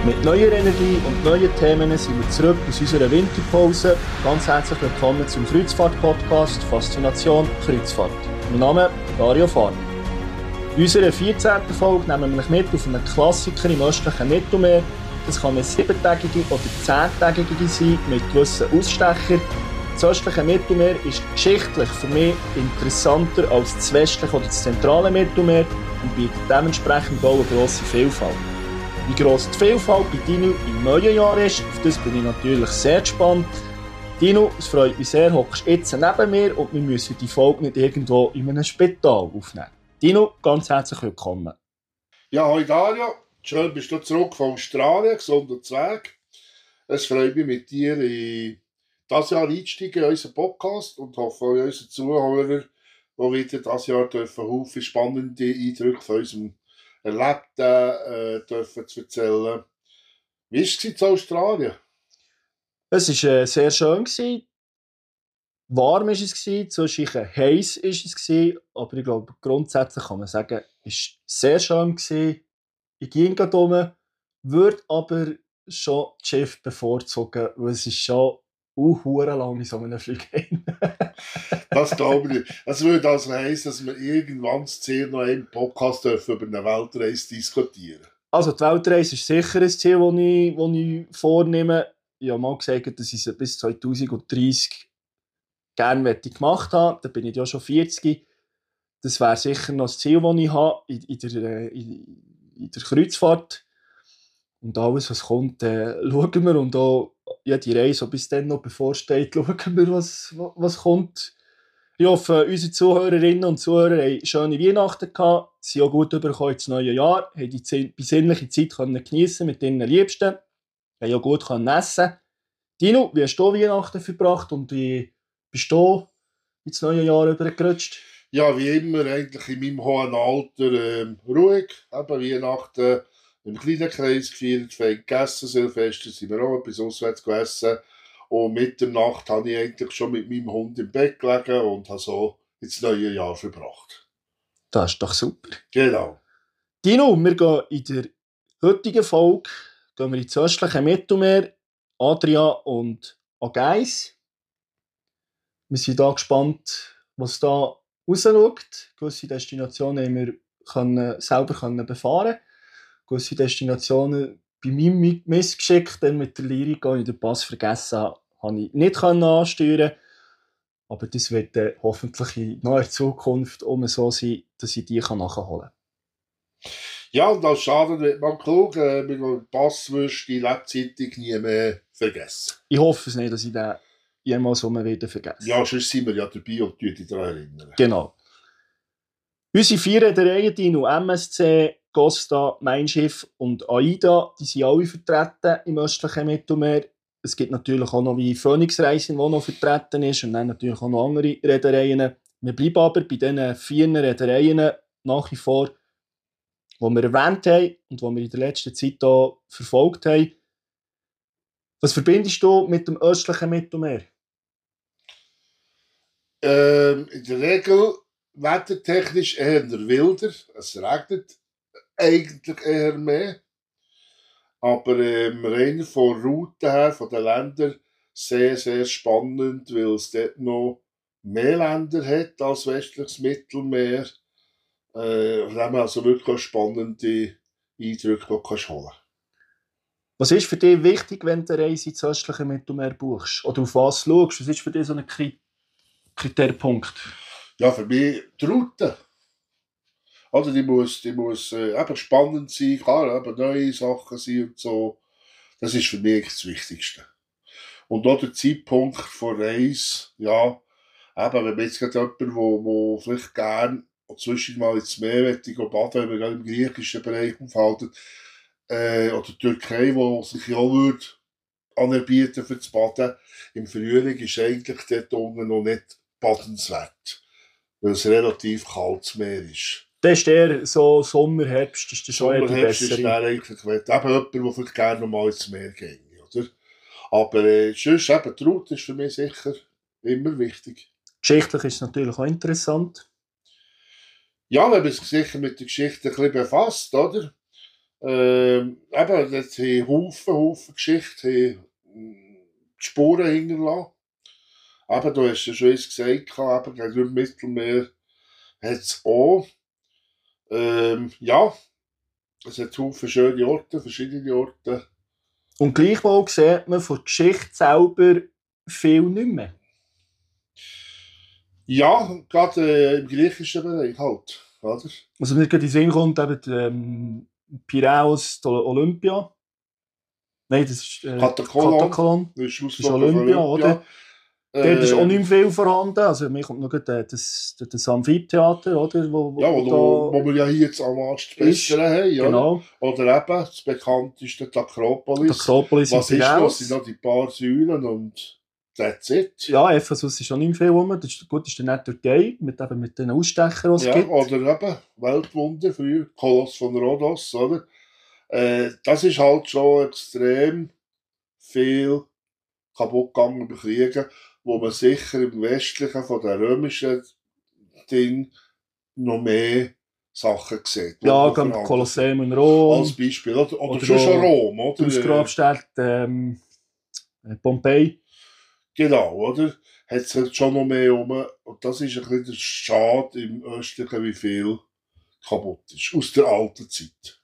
Mit neuer Energie und neuen Themen sind wir zurück aus unserer Winterpause. Ganz herzlich willkommen zum Kreuzfahrt-Podcast Faszination Kreuzfahrt. Mein Name ist Dario Farner. In unserer 14. Folge nehmen wir euch mit auf einen Klassiker im östlichen Mittelmeer. Das kann eine 7-tägige oder 10-tägige sein, mit gewissen Ausstechern. Das östliche Mittelmeer ist geschichtlich für mich interessanter als das westliche oder das zentrale Mittelmeer und bietet dementsprechend auch eine grosse Vielfalt. Wie gross die Vielfalt bei Dino im neuen Jahr ist, auf das bin ich natürlich sehr gespannt. Dino, es freut mich sehr, hockst jetzt neben mir und wir müssen die Folge nicht irgendwo in einem Spital aufnehmen. Dino, ganz herzlich willkommen. Ja, hoi Dario, schön bist du zurück von Australien, gesunder Zweig. Es freut mich mit dir in dieses Jahr einsteigen in unseren Podcast und hoffe auch unseren Zuhörern, die wieder dieses Jahr Haufen spannende Eindrücke von unserem Erlebten dürfen zu erzählen. Wie war es in Australien? Es war sehr schön. Warm war es, zwischendurch heiß war es, aber ich glaube, grundsätzlich kann man sagen, es war sehr schön. Ich ging gerade rum, würde aber schon das Schiff bevorzugen, weil es ist schon lang in so einem Flug. Das glaube ich nicht. Das würde also heissen, dass wir irgendwann das Ziel noch im Podcast über eine Weltreise diskutieren. Also die Weltreise ist sicher ein Ziel, das ich vornehme. Ich habe mal gesagt, dass ich es bis 2030 gerne gemacht habe. Da bin ich ja schon 40. Das wäre sicher noch das Ziel, das ich habe in der Kreuzfahrt. Und alles, was kommt, schauen wir. Und auch die Reise, die bis dann noch bevorsteht, schauen wir, was kommt. Ich hoffe, unsere Zuhörerinnen und Zuhörer haben schöne Weihnachten gehabt, sind auch gut übergekommen ins neue Jahr, haben die besinnliche Zeit geniessen mit ihren Liebsten, haben auch gut essen. Dino, wie hast du Weihnachten verbracht und wie bist du ins neue Jahr übergerutscht? Ja, wie immer, eigentlich in meinem hohen Alter ruhig. Eben Weihnachten im kleinen Kreis gefeiert, fein gegessen, Silvester sind wir auch etwas auswärts gegessen. Und Mitternacht habe ich eigentlich schon mit meinem Hund im Bett gelegen und habe so ins neue Jahr verbracht. Das ist doch super. Genau. Dino, wir gehen in der heutigen Folge ins östliche Mittelmeer, Adria und Ägäis. Wir sind da gespannt, was da rausschaut. Gewisse Destinationen haben wir selber befahren. Gewisse Destinationen bei meinem Missgeschick, denn mit der Lyrik, als ich den Pass vergessen habe, konnte ich nicht ansteuern. Aber das wird hoffentlich in naher Zukunft so sein, dass ich die nachholen kann. Ja, und als Schaden wird man klug, mit dem Pass wirst du die Lebzeitung nie mehr vergessen. Ich hoffe es nicht, dass ich den jemals wieder vergessen. Ja, sonst sind wir ja dabei und dich daran erinnern. Genau. Unsere 4 Reedereien, Dino, MSC, Costa, Mein Schiff und AIDA, die sind alle vertreten im östlichen Mittelmeer. Es gibt natürlich auch noch wie Phoenix Reisen, die noch vertreten ist, und dann natürlich auch noch andere Reedereien. Wir bleiben aber bei diesen 4 Reedereien nach wie vor, die wir erwähnt haben und die wir in der letzten Zeit hier verfolgt haben. Was verbindest du mit dem östlichen Mittelmeer? In der Regel wettertechnisch eher wilder. Es regnet eigentlich eher mehr. Aber rein von Routen her, von den Ländern, sehr, sehr spannend, weil es dort noch mehr Länder hat als westliches Mittelmeer. Da haben wir also wirklich spannende Eindrücke, die du holen kannst. Was ist für dich wichtig, wenn du eine Reise ins östliche Mittelmeer buchst? Oder auf was schaust? Was ist für dich so ein Kriterienpunkt? Ja, für mich die Route. Also die muss eben spannend sein, klar, eben neue Sachen sein und so. Das ist für mich das Wichtigste. Und auch der Zeitpunkt von Reise, ja, eben, wenn man jetzt gerade jemand, wo vielleicht gerne zwischen mal ins Meer möchte baden, wenn man gerade im griechischen Bereich aufhalten, oder Türkei, wo sich ja auch würde anerbieten für das Baden, im Frühling ist eigentlich dort unten noch nicht badenswert, weil es relativ kaltes Meer ist. Das ist eher so Sommer, Herbst, ist das schon eher die bessere. Ist der eigentlich, eben jemand, der vielleicht gerne noch mal ins Meer geht, oder? Aber sonst eben, die Route ist für mich sicher immer wichtig. Geschichtlich ist es natürlich auch interessant. Ja, wenn man sich sicher mit der Geschichte ein bisschen befasst, oder? Eben, das haben Haufen Geschichten, haben Spuren hinterlassen. Eben, du hast ja schon eins gesagt, eben, gegen dem Mittelmeer hat es auch. Ja, es hat Haufen schöne Orte, verschiedene Orte. Und gleichwohl sieht man von der Geschichte selber viel nicht mehr. Ja, gerade im griechischen Bereich halt, oder? Also mir gerade in den Sinn kommt eben Piräus, Olympia. Nein, das ist Katakolon. Das ist Das ist Olympia, oder? Dort ist auch nicht mehr viel vorhanden. Also mir kommt noch das Amphitheater, oder? Wo wir ja hier jetzt am Arsch bessere haben, genau. Oder eben das bekannteste, die Akropolis. Die Akropolis was ist noch? Es sind noch die paar Säulen und that's it. Ja, Ephesus ist auch nicht mehr viel rum. Das ist, gut, ist dann nicht Türkei, mit den Ausstechern, die es gibt. Oder eben Weltwunder, früher Koloss von Rhodos, oder? Das ist halt schon extrem viel kaputt gegangen bei Kriegen, wo man sicher im Westlichen von den römischen Ding noch mehr Sachen sieht. Ja, Kolosseum in Rom. Als Beispiel. Oder schon Rom, oder? Ausgrabstätte Pompeji. Genau, oder? Hat es halt schon noch mehr rum. Und das ist ein bisschen der Schade im Östlichen, wie viel kaputt ist. Aus der alten Zeit.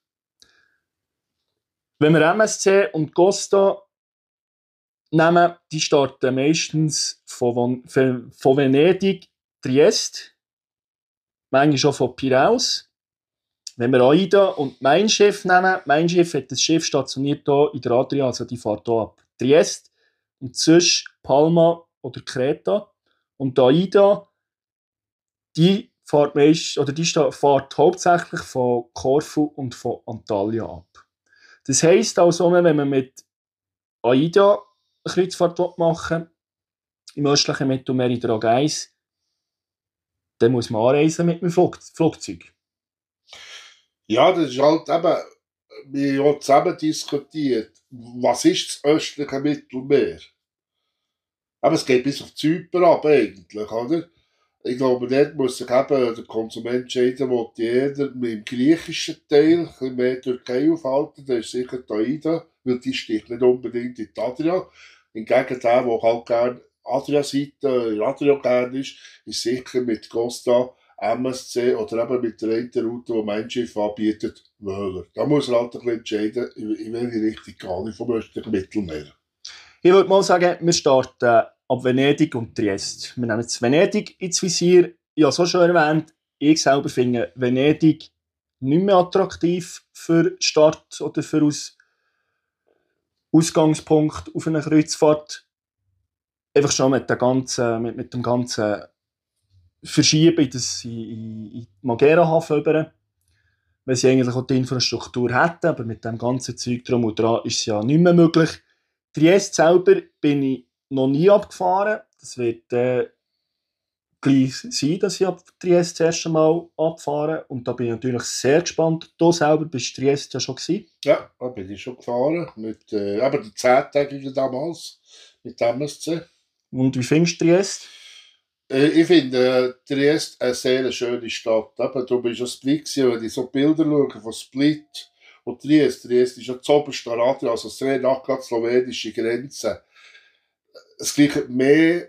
Wenn wir MSC und Costa nehmen, die starten meistens von Venedig, Triest, manchmal schon von Piräus. Wenn wir AIDA und Mein Schiff nehmen, Mein Schiff hat das Schiff stationiert hier in der Adria, also die fährt hier ab Triest und sonst Palma oder Kreta. Und AIDA, die fährt fährt hauptsächlich von Korfu und von Antalya ab. Das heisst also, wenn man mit AIDA eine Kreuzfahrt machen will, im östlichen Mittelmeer in der Ägäis, dann muss man anreisen mit dem Flugzeug. Ja, das ist halt eben, wir haben zusammen diskutiert, was ist das östliche Mittelmeer? Aber es geht bis auf Zypern ab eigentlich, oder? Ich glaube, dort muss sich eben der Konsument entscheiden, wo jeder mit dem griechischen Teil ein bisschen mehr Türkei aufhalten. Das ist sicher die AIDA, weil die sticht nicht unbedingt in die Adria. Hingegen der halt gerne Adria-Seite, Adria gerne ist sicher mit Costa, MSC oder eben mit der einen Route, die mein Schiff anbietet, Wöhler. Da muss er halt ein bisschen entscheiden, in welche Richtung gehe ich vom östlichen Mittelmeer. Ich würde mal sagen, wir starten ab Venedig und Triest. Wir nehmen jetzt Venedig ins Visier. Ich habe es auch schon erwähnt, ich selber finde Venedig nicht mehr attraktiv für Start oder für Ausgangspunkt auf eine Kreuzfahrt. Einfach schon mit dem ganzen Verschieben in den Magera-Hafen rüber. Weil sie eigentlich auch die Infrastruktur hätten, aber mit dem ganzen Zeug drum und dran ist es ja nicht mehr möglich. Triest selber bin ich noch nie abgefahren. Das wird gleich sein, dass ich ab Triest das erste Mal abfahre. Und da bin ich natürlich sehr gespannt. Du selber bist Triest ja schon gewesen. Ja, da bin ich schon gefahren. Mit der 10-tägigen damals. Mit MSC. Und wie findest du Triest? Ich finde Triest eine sehr schöne Stadt. Aber du bist ja Split gewesen, wenn ich so Bilder schaue von Split und Triest. Triest ist ja das oberste Adria, also sehr nach der slowenischen Grenze. Es gleicht mehr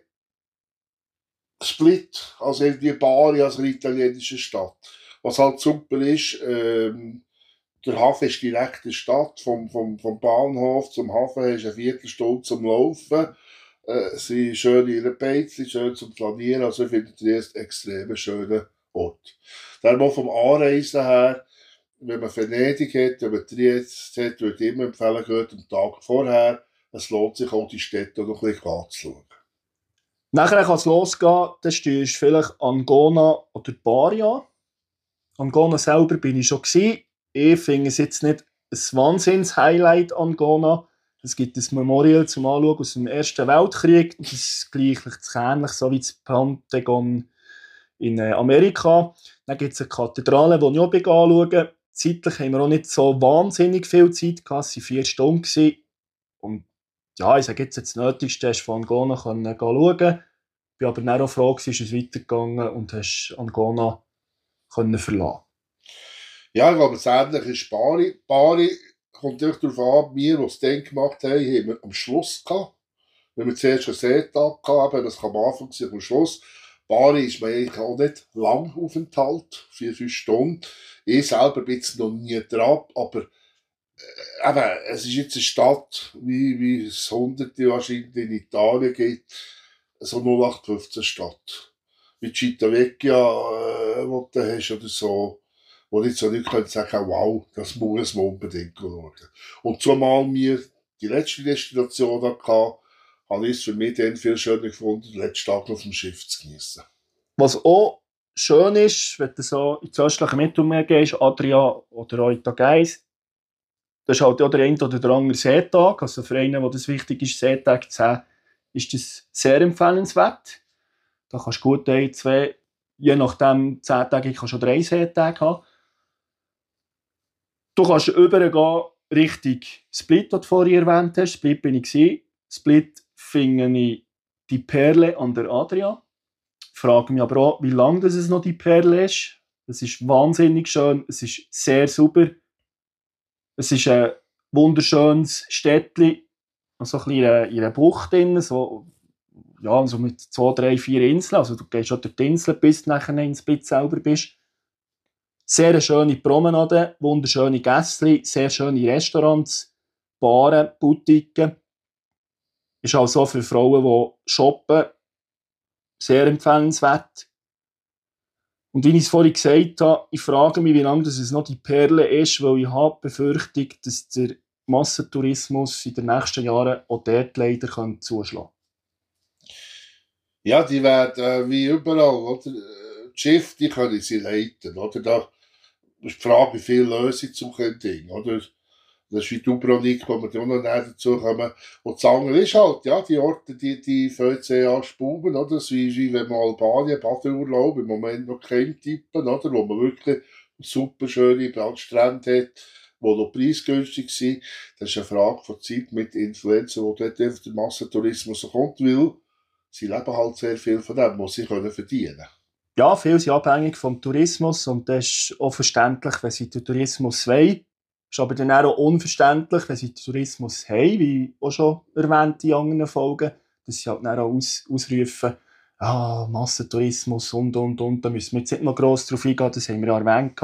Split als irgendwie Bari, als eine italienische Stadt. Was halt super ist, der Hafen ist direkt in der Stadt. Vom Bahnhof zum Hafen hast du eine Viertelstunde zum Laufen. Sie sind schön in ihren Beizchen, schön zum Planieren. Also ich finde Triest extrem schöner Ort. Darum auch vom Anreisen her, wenn man Venedig hat, wenn man Triest hat, würde ich immer empfehlen, geht am Tag vorher. Es lohnt sich auch, die Städte noch ein bisschen anzuschauen. Nachher kann es losgehen, dann stehst du vielleicht Ancona oder Bari an. Ancona selber bin ich schon gewesen. Ich finde es jetzt nicht ein Wahnsinns-Highlight Ancona. Es gibt ein Memorial zum Anschauen aus dem Ersten Weltkrieg. Das ist gleich ähnlich so wie das Pentagon in Amerika. Dann gibt es eine Kathedrale, die ich auch anschauen. Zeitlich haben wir auch nicht so wahnsinnig viel Zeit gehabt. Es waren 4 Stunden gewesen. Und ja, ich sage jetzt, das Nötigste hast du von Ancona schauen. Ich war aber dann auch froh, ist es weitergegangen und hast Ancona verlassen. Ja, ich glaube, das Ähnliche ist Bari. Bari kommt echt darauf an, wir, die es dann gemacht haben, haben wir am Schluss gehabt. Wenn wir zuerst einen Seetag hatten, das kann am Anfang sein, am Schluss. Bari ist mir eigentlich auch nicht lang Aufenthalt, 4-5 Stunden. Ich selber bin jetzt noch nie dran, aber eben, es ist jetzt eine Stadt, wie es Hunderte wahrscheinlich in Italien gibt, so 0815 Stadt. Wie Civitavecchia, wo du hast oder so, wo jetzt so nicht können sagen, wow, das muss man unbedingt schauen. Und zumal wir die letzte Destination hatten, habe ich es für mich dann viel schöner gefunden, den letzten Tag auf dem Schiff zu genießen. Was auch schön ist, wenn du so ins östliche Mittelmeer gehst, Adria oder auch Ägäis, das ist halt auch der eine oder der andere Seetag. Also für einen, wo das wichtig ist, Seetag zu haben, ist das sehr empfehlenswert. Da kannst du gut 1, 2, je nachdem 10 Tage, kannst du 3 Seetage haben. Du kannst übergehen Richtung Split, das du vorhin erwähnt hast. Split bin ich gewesen. Split finde ich die Perle an der Adria. Ich frage mich aber auch, wie lange es noch die Perle ist. Es ist wahnsinnig schön, es ist sehr sauber. Es ist ein wunderschönes Städtchen, so ein bisschen in einer Bucht drin, so, ja, so mit 2, 3, 4 Inseln. Also du gehst schon durch die Insel, bis du nachher in Split selber bist. Sehr eine schöne Promenade, wunderschöne Gässchen, sehr schöne Restaurants, Baren, Boutiquen. Ist auch so für Frauen, die shoppen, sehr empfehlenswert. Und wie ich es vorhin gesagt habe, ich frage mich, wie lange es noch die Perle ist, weil ich habe die Befürchtung, dass der Massentourismus in den nächsten Jahren auch dort leider zuschlagen kann. Ja, die werden wie überall, oder? Die Schiffe, die können sie leiten, oder? Da ist die Frage, wie viel Lösung zu können, oder? Das ist wie Dubrovnik, wo wir dann noch näher dazu kommen. Und das andere ist halt, ja, die Orte, die fangen sehr an spuben, oder? Das ist wie wenn man Albanien, Badeurlaub, im Moment noch kein Tippen, oder? Wo man wirklich super schöne Strände hat, die noch preisgünstig sind. Das ist eine Frage von Zeit mit Influencer, wo dort einfach der Massentourismus kommt, weil sie leben halt sehr viel von dem, was sie können verdienen. Ja, viele sind abhängig vom Tourismus und das ist auch verständlich, wenn sie den Tourismus wollen. Ist aber dann auch unverständlich, wenn sie Tourismus haben, wie auch schon erwähnt in anderen Folgen, dass sie halt dann auch ausrufen, Massentourismus und, da müssen wir jetzt nicht noch gross drauf eingehen, das haben wir ja erwähnt.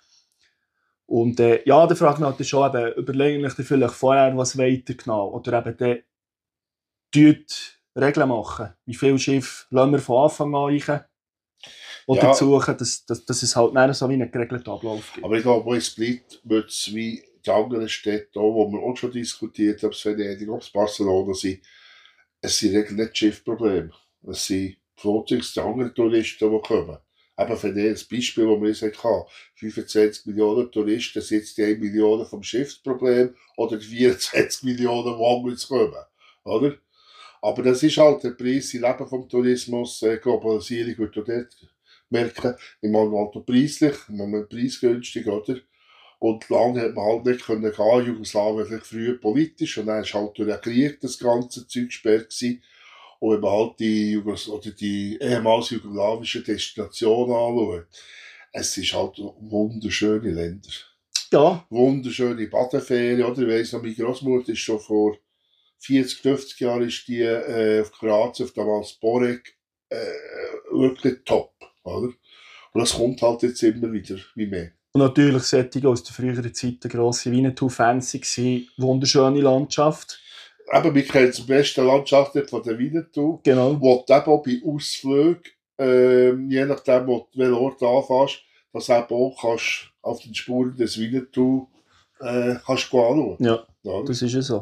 Und ja, da fragt man halt schon, überlegen euch vielleicht vorher, was weiter genau, oder eben dann Regeln machen. Wie viele Schiffe lassen wir von Anfang an rein? Oder ja, suchen, dass es halt nicht so wie einen geregelten Ablauf gibt. Aber ich glaube, bei Split wird es wie die anderen Städte, wo wir auch schon diskutiert haben, ob es Venedig, ob es Barcelona sind, es sind eigentlich nicht Schiffprobleme. Es sind Flottings, die anderen Touristen, die kommen. Eben Venedig, das Beispiel, das wir jetzt hatten, 25 Millionen Touristen, sind jetzt die 1 Million vom Schiffsproblem oder die 24 Millionen, die anders kommen. Oder? Aber das ist halt der Preis, sie leben vom Tourismus, Globalisierung wird auch dort merken, im Moment halt preislich, im Moment preisgünstig, oder? Und lange hat man halt nicht können gehen, Jugoslawien vielleicht früher politisch, und dann ist halt durch den Krieg das ganze Zeug gesperrt gewesen. Und wenn man halt die ehemals jugoslawische Destination anschaut, es ist halt wunderschöne Länder. Ja. Wunderschöne Badeferien, oder? Ich weiss noch, meine Großmutter ist schon vor 40, 50 Jahren ist die auf Kroatien, auf damals Porek, wirklich top, oder? Und das kommt halt jetzt immer wieder wie mehr. Und natürlich solche aus der früheren Zeit grosse Winnetou-Fans waren, wunderschöne Landschaft. Eben, wir kennen die beste Landschaft von der Winnetou, genau. Wo du eben auch bei Ausflügen, je nachdem, welchen Ort du anfährst, dass du eben auch kannst, auf den Spuren des Winnetou kannst anschauen. Ja, das ist ja so.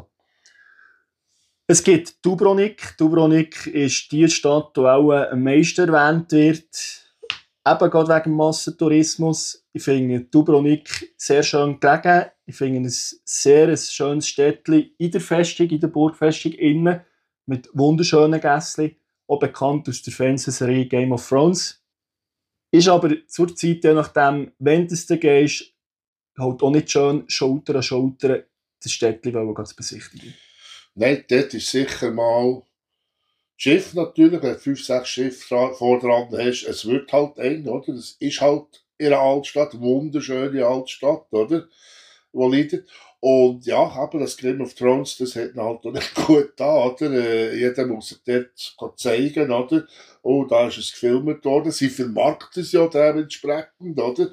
Es gibt Dubrovnik. Dubrovnik ist die Stadt, die auch am meisten erwähnt wird. Eben gerade wegen Massentourismus. Ich finde Dubrovnik sehr schön gelegen. Ich finde es ein schönes Städtchen in der Festung, in der Burgfestung innen, mit wunderschönen Gässchen, auch bekannt aus der Fernsehserie Game of Thrones. Ist aber zur Zeit, je nachdem, wenn du da gehst, halt auch nicht schön, Schulter an Schulter das Städtchen zu besichtigen. Nein, dort ist sicher mal Schiff natürlich, wenn du 5, 6 Schiffe vor dran hast, es wird halt eng, oder? Das ist halt ihrer Altstadt, wunderschöne Altstadt, oder? Wo liegt. Und ja, aber das Game of Thrones, das hat ihn halt noch nicht gut da, oder? Jeder muss es dort zeigen, oder? Oh, da ist es gefilmt worden. Sie vermarkten es ja dementsprechend, oder?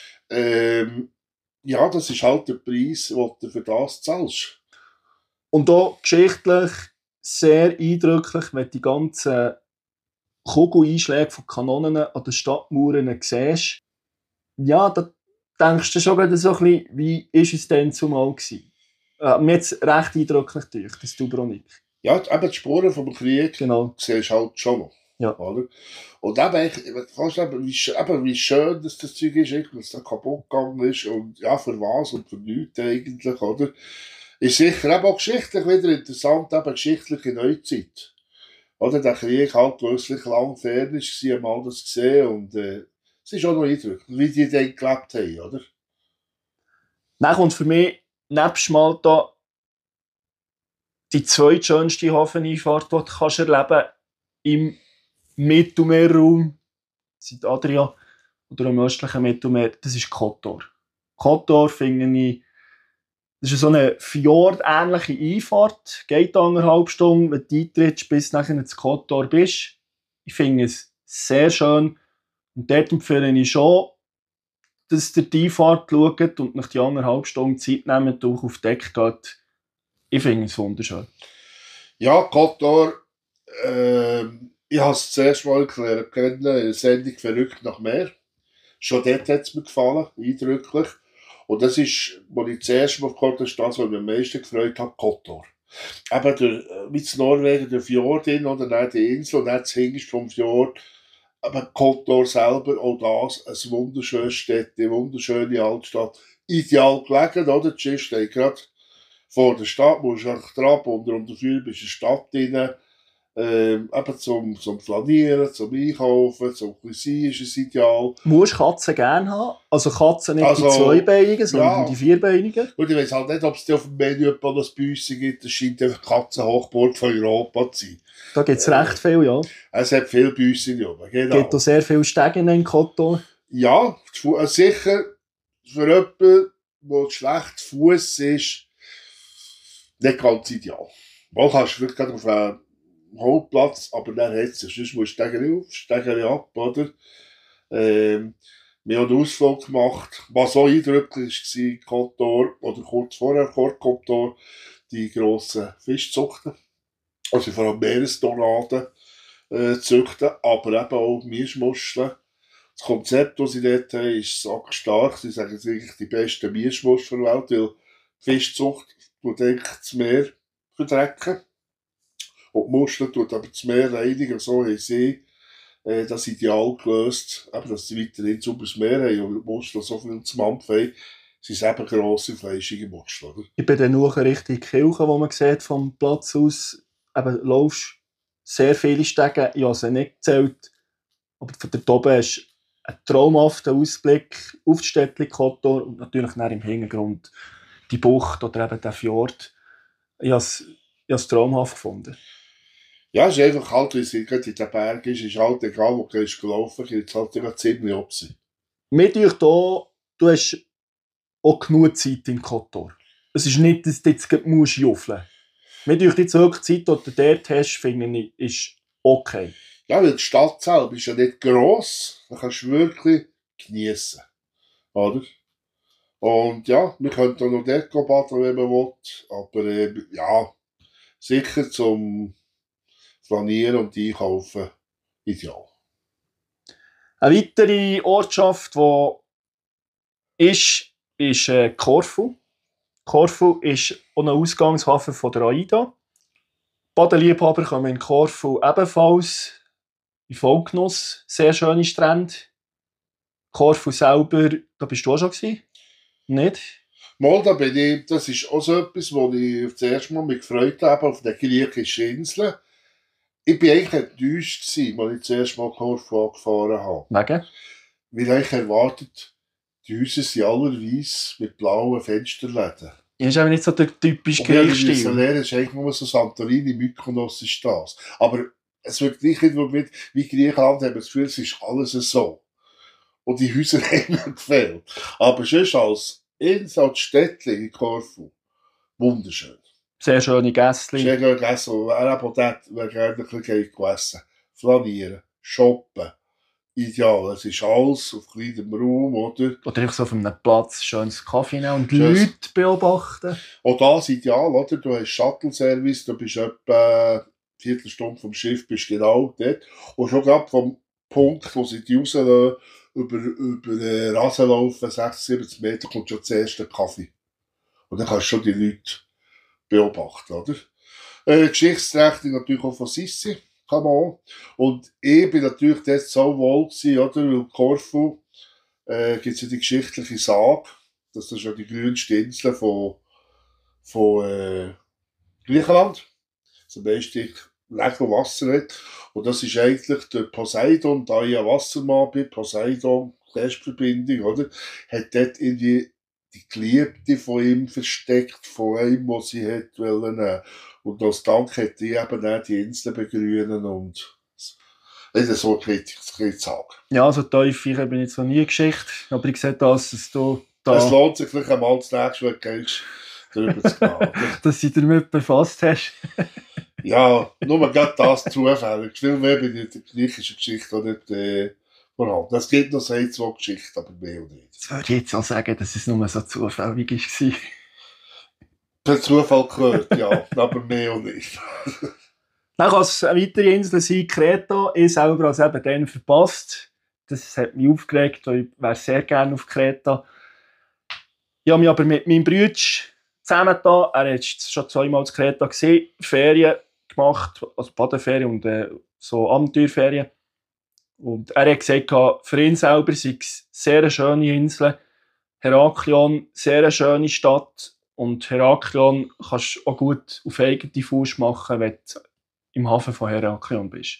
Ja, das ist halt der Preis, den du für das zahlst. Und auch geschichtlich sehr eindrücklich, wenn du die ganzen Kugeleinschläge von Kanonen an den Stadtmauern siehst. Ja, da denkst du schon gerade so ein bisschen, wie ist es denn zumal gewesen? Mir hat es recht eindrücklich gedacht, das Dubrovnik. Ja, eben die Spuren vom Krieg Genau. siehst du halt schon noch. Ja. Oder? Und eben, wie schön dass das Zeug ist, dass es da kaputt gegangen ist und ja, für was und für nichts eigentlich, oder? Ist sicher eben auch geschichtlich wieder interessant, eben geschichtliche Neuzeit. Oder der Krieg halt wirklich lang fern ist, sie mal das gesehen und es ist auch noch eindrücklich, wie die dann gelebt haben, oder? Dann kommt für mich nebst Malta die zweitschönste Hafeneinfahrt, die du kannst erleben im Mittelmeerraum, seit Adria oder im östlichen Mittelmeer, das ist Kotor. Kotor finde ich, das ist so eine fjordähnliche Einfahrt, geht 1,5 Stunden, wenn du eintrittst, bis du nachher zu Kotor bist. Ich finde es sehr schön und dort empfehle ich schon, dass ihr die Einfahrt schaut und nach die 1,5 Stunden Zeit nehmt, durch auf Deck geht. Ich finde es wunderschön. Ja, Kotor, ich habe es zuerst mal kennen, eine Sendung «Verrückt nach Meer». Schon dort hat es mir gefallen, eindrücklich. Und das ist, als ich zuerst mal gehört habe, das, was mich am meisten gefreut hat, Kotor. Eben mit Norwegen, der Fjord hin, oder dann die Insel, und dann das Hinterste vom Fjord. Aber Kotor selber, auch das, ein wunderschönes Städte, eine wunderschöne Altstadt. Ideal gelegen, oder? Die steht gerade vor der Stadt, musst du dran, unter Fühl bist du in der Stadt drin. Eben zum Flanieren, zum Einkaufen, zum Cuisine ist es ideal. Musst du Katzen gerne haben? Also Katzen nicht Also, die zweibeinigen, sondern ja. die vierbeinigen? Und ich weiss halt nicht, ob es auf dem Menü ein Büsse gibt. Es scheint einfach die Katzenhochburg von Europa zu sein. Da gibt es recht viel, ja. Es hat viele Büsse oben, genau. Es gibt auch sehr viele Stegen in Kotor. Ja, sicher für jemanden, der schlecht Fuß ist, nicht ganz ideal. Mal kannst du wirklich gerade auf einen Hauptplatz, aber dann hat es sonst musst du Stegen auf, Stegen ab, oder? Wir haben einen Ausflug gemacht, was auch eindrücklich war, Kotor, oder kurz vorher, Kotor, die grossen Fischzuchten. Also vor allem Meeresdonaden züchten, aber eben auch Mischmuscheln. Das Konzept, das sie dort haben, ist sackstark. Sie sagen, es ist wirklich die beste Mischmuschel der Welt, weil die Fischzucht tut eigentlich das Meer verdrecken. Und die Muscheln tut aber das Meer reinigen. So haben sie das Ideal gelöst, eben, dass sie weiterhin sauberes Meer haben und die Muscheln so viel zum Mampf haben. Sie sind eben grosse, fleischige Muscheln. Oder? Ich bin dann nur Richtung Kirche, wo man sieht, vom Platz aus, eben, laufst sehr viele Stege. Ich habe sie nicht gezählt, aber von dort oben hast du einen traumhaften Ausblick auf die Städtchen Kotor und natürlich dann im Hintergrund die Bucht oder eben der Fjord. Ich habe es traumhaft gefunden. Ja, es ist einfach halt, wie es gerade in den Bergen ist halt egal, wo du gehst gelaufen, jetzt halt immer ziemlich ab sein. Mir denkt auch, du hast auch genug Zeit in Kotor. Es ist nicht, dass du jetzt juffeln musst. Mir denkt jetzt wirklich Zeit, die du dort hast, finde ich, ist okay. Ja, weil die Stadt selber ist ja nicht gross, da kannst du wirklich geniessen. Oder? Und ja, wir können auch noch dort baden, wenn man will, aber ja, sicher zum Planieren und Einkaufen ideal. Eine weitere Ortschaft, die ist Korfu. Korfu ist auch ein Ausgangshafen von der AIDA. Badenliebhaber kommen in Korfu ebenfalls in Vollgenuss. Sehr schöne Strände. Korfu selber, da bist du auch schon gewesen? Nicht? Mal, da bin ich, das ist auch so etwas, wo ich das erste Mal mich gefreut habe, auf den griechischen Inseln. Ich war eigentlich enttäuscht, als ich das erste Mal Korfu angefahren habe. Wegen? Weil ich erwartet, die Häuser sind alle weiss mit blauen Fensterläden. Ja, ist aber nicht so der typische Griechstil. Das ist eigentlich nur so Santorini, Mykonos ist das. Aber es wird gleich nicht wie Griechenland, haben wir das Gefühl, es ist alles so. Und die Häuser haben mir gefehlt. Aber sonst als Insel, als Städtchen in Korfu, wunderschön. Sehr schöne Gässli. Sehr gerne gegessen. Wer eben dort, wer gerne ein bisschen gegessen. Flanieren, shoppen. Ideal. Es ist alles auf kleinem Raum, oder? Oder einfach so auf einem Platz schönes Kaffee nehmen und Schönes. Leute beobachten. Auch das ideal, oder? Du hast Shuttle-Service, du bist etwa eine Viertelstunde vom Schiff, bist genau dort. Und schon gerade vom Punkt, wo sie die rauslassen, über den Rasen laufen, 60, 70 Meter, kommt schon der erste Kaffee. Und dann kannst du schon die Leute beobachten, oder? Geschichtsträchtig natürlich auch von Sissi, come on. Und ich bin natürlich dort so wohl gewesen, oder? Weil Korfu, gibt es ja die geschichtliche Sage, dass das ja die grünste Insel von Griechenland. Also meistens lecker Wasser hat. Und das ist eigentlich der Poseidon, da ich ein Wassermann bin, Poseidon, Festverbindung, oder? Hat dort irgendwie die Geliebte von ihm versteckt, von ihm, wo sie hat wollen. Und als Dank hat die eben auch die Insel begrünen und nicht so kritisch sagen. Ja, also Teufel bin ich jetzt noch nie Geschichte, aber ich sehe das, dass du da... Es lohnt sich vielleicht einmal das nächste Mal gehst, darüber zu gehen. dass du dich damit befasst hast. Ja, nur gerade das zufällig. Viel mehr bin ich in der griechischen Geschichte auch nicht vorhanden. Es gibt noch so ein, zwei Geschichten, aber mehr auch nicht. Das würde ich jetzt auch sagen, dass es nur so zufällig war. Per Zufall gehört, ja, aber mehr auch nicht. Dann kann es eine weitere Insel sein, Kreta. Ich selber habe es eben dann verpasst. Das hat mich aufgeregt und ich wäre sehr gerne auf Kreta. Ich habe mich aber mit meinem Bruder zusammengetan. Er hat schon zweimal in Kreta gesehen, Ferien gemacht, also Badeferien und so Abenteuerferien. Und er hat gesagt, für ihn selber sei es sehr eine schöne Insel. Heraklion, sehr eine schöne Stadt. Und Heraklion kannst du auch gut auf eigene Faust machen, wenn du im Hafen von Heraklion bist.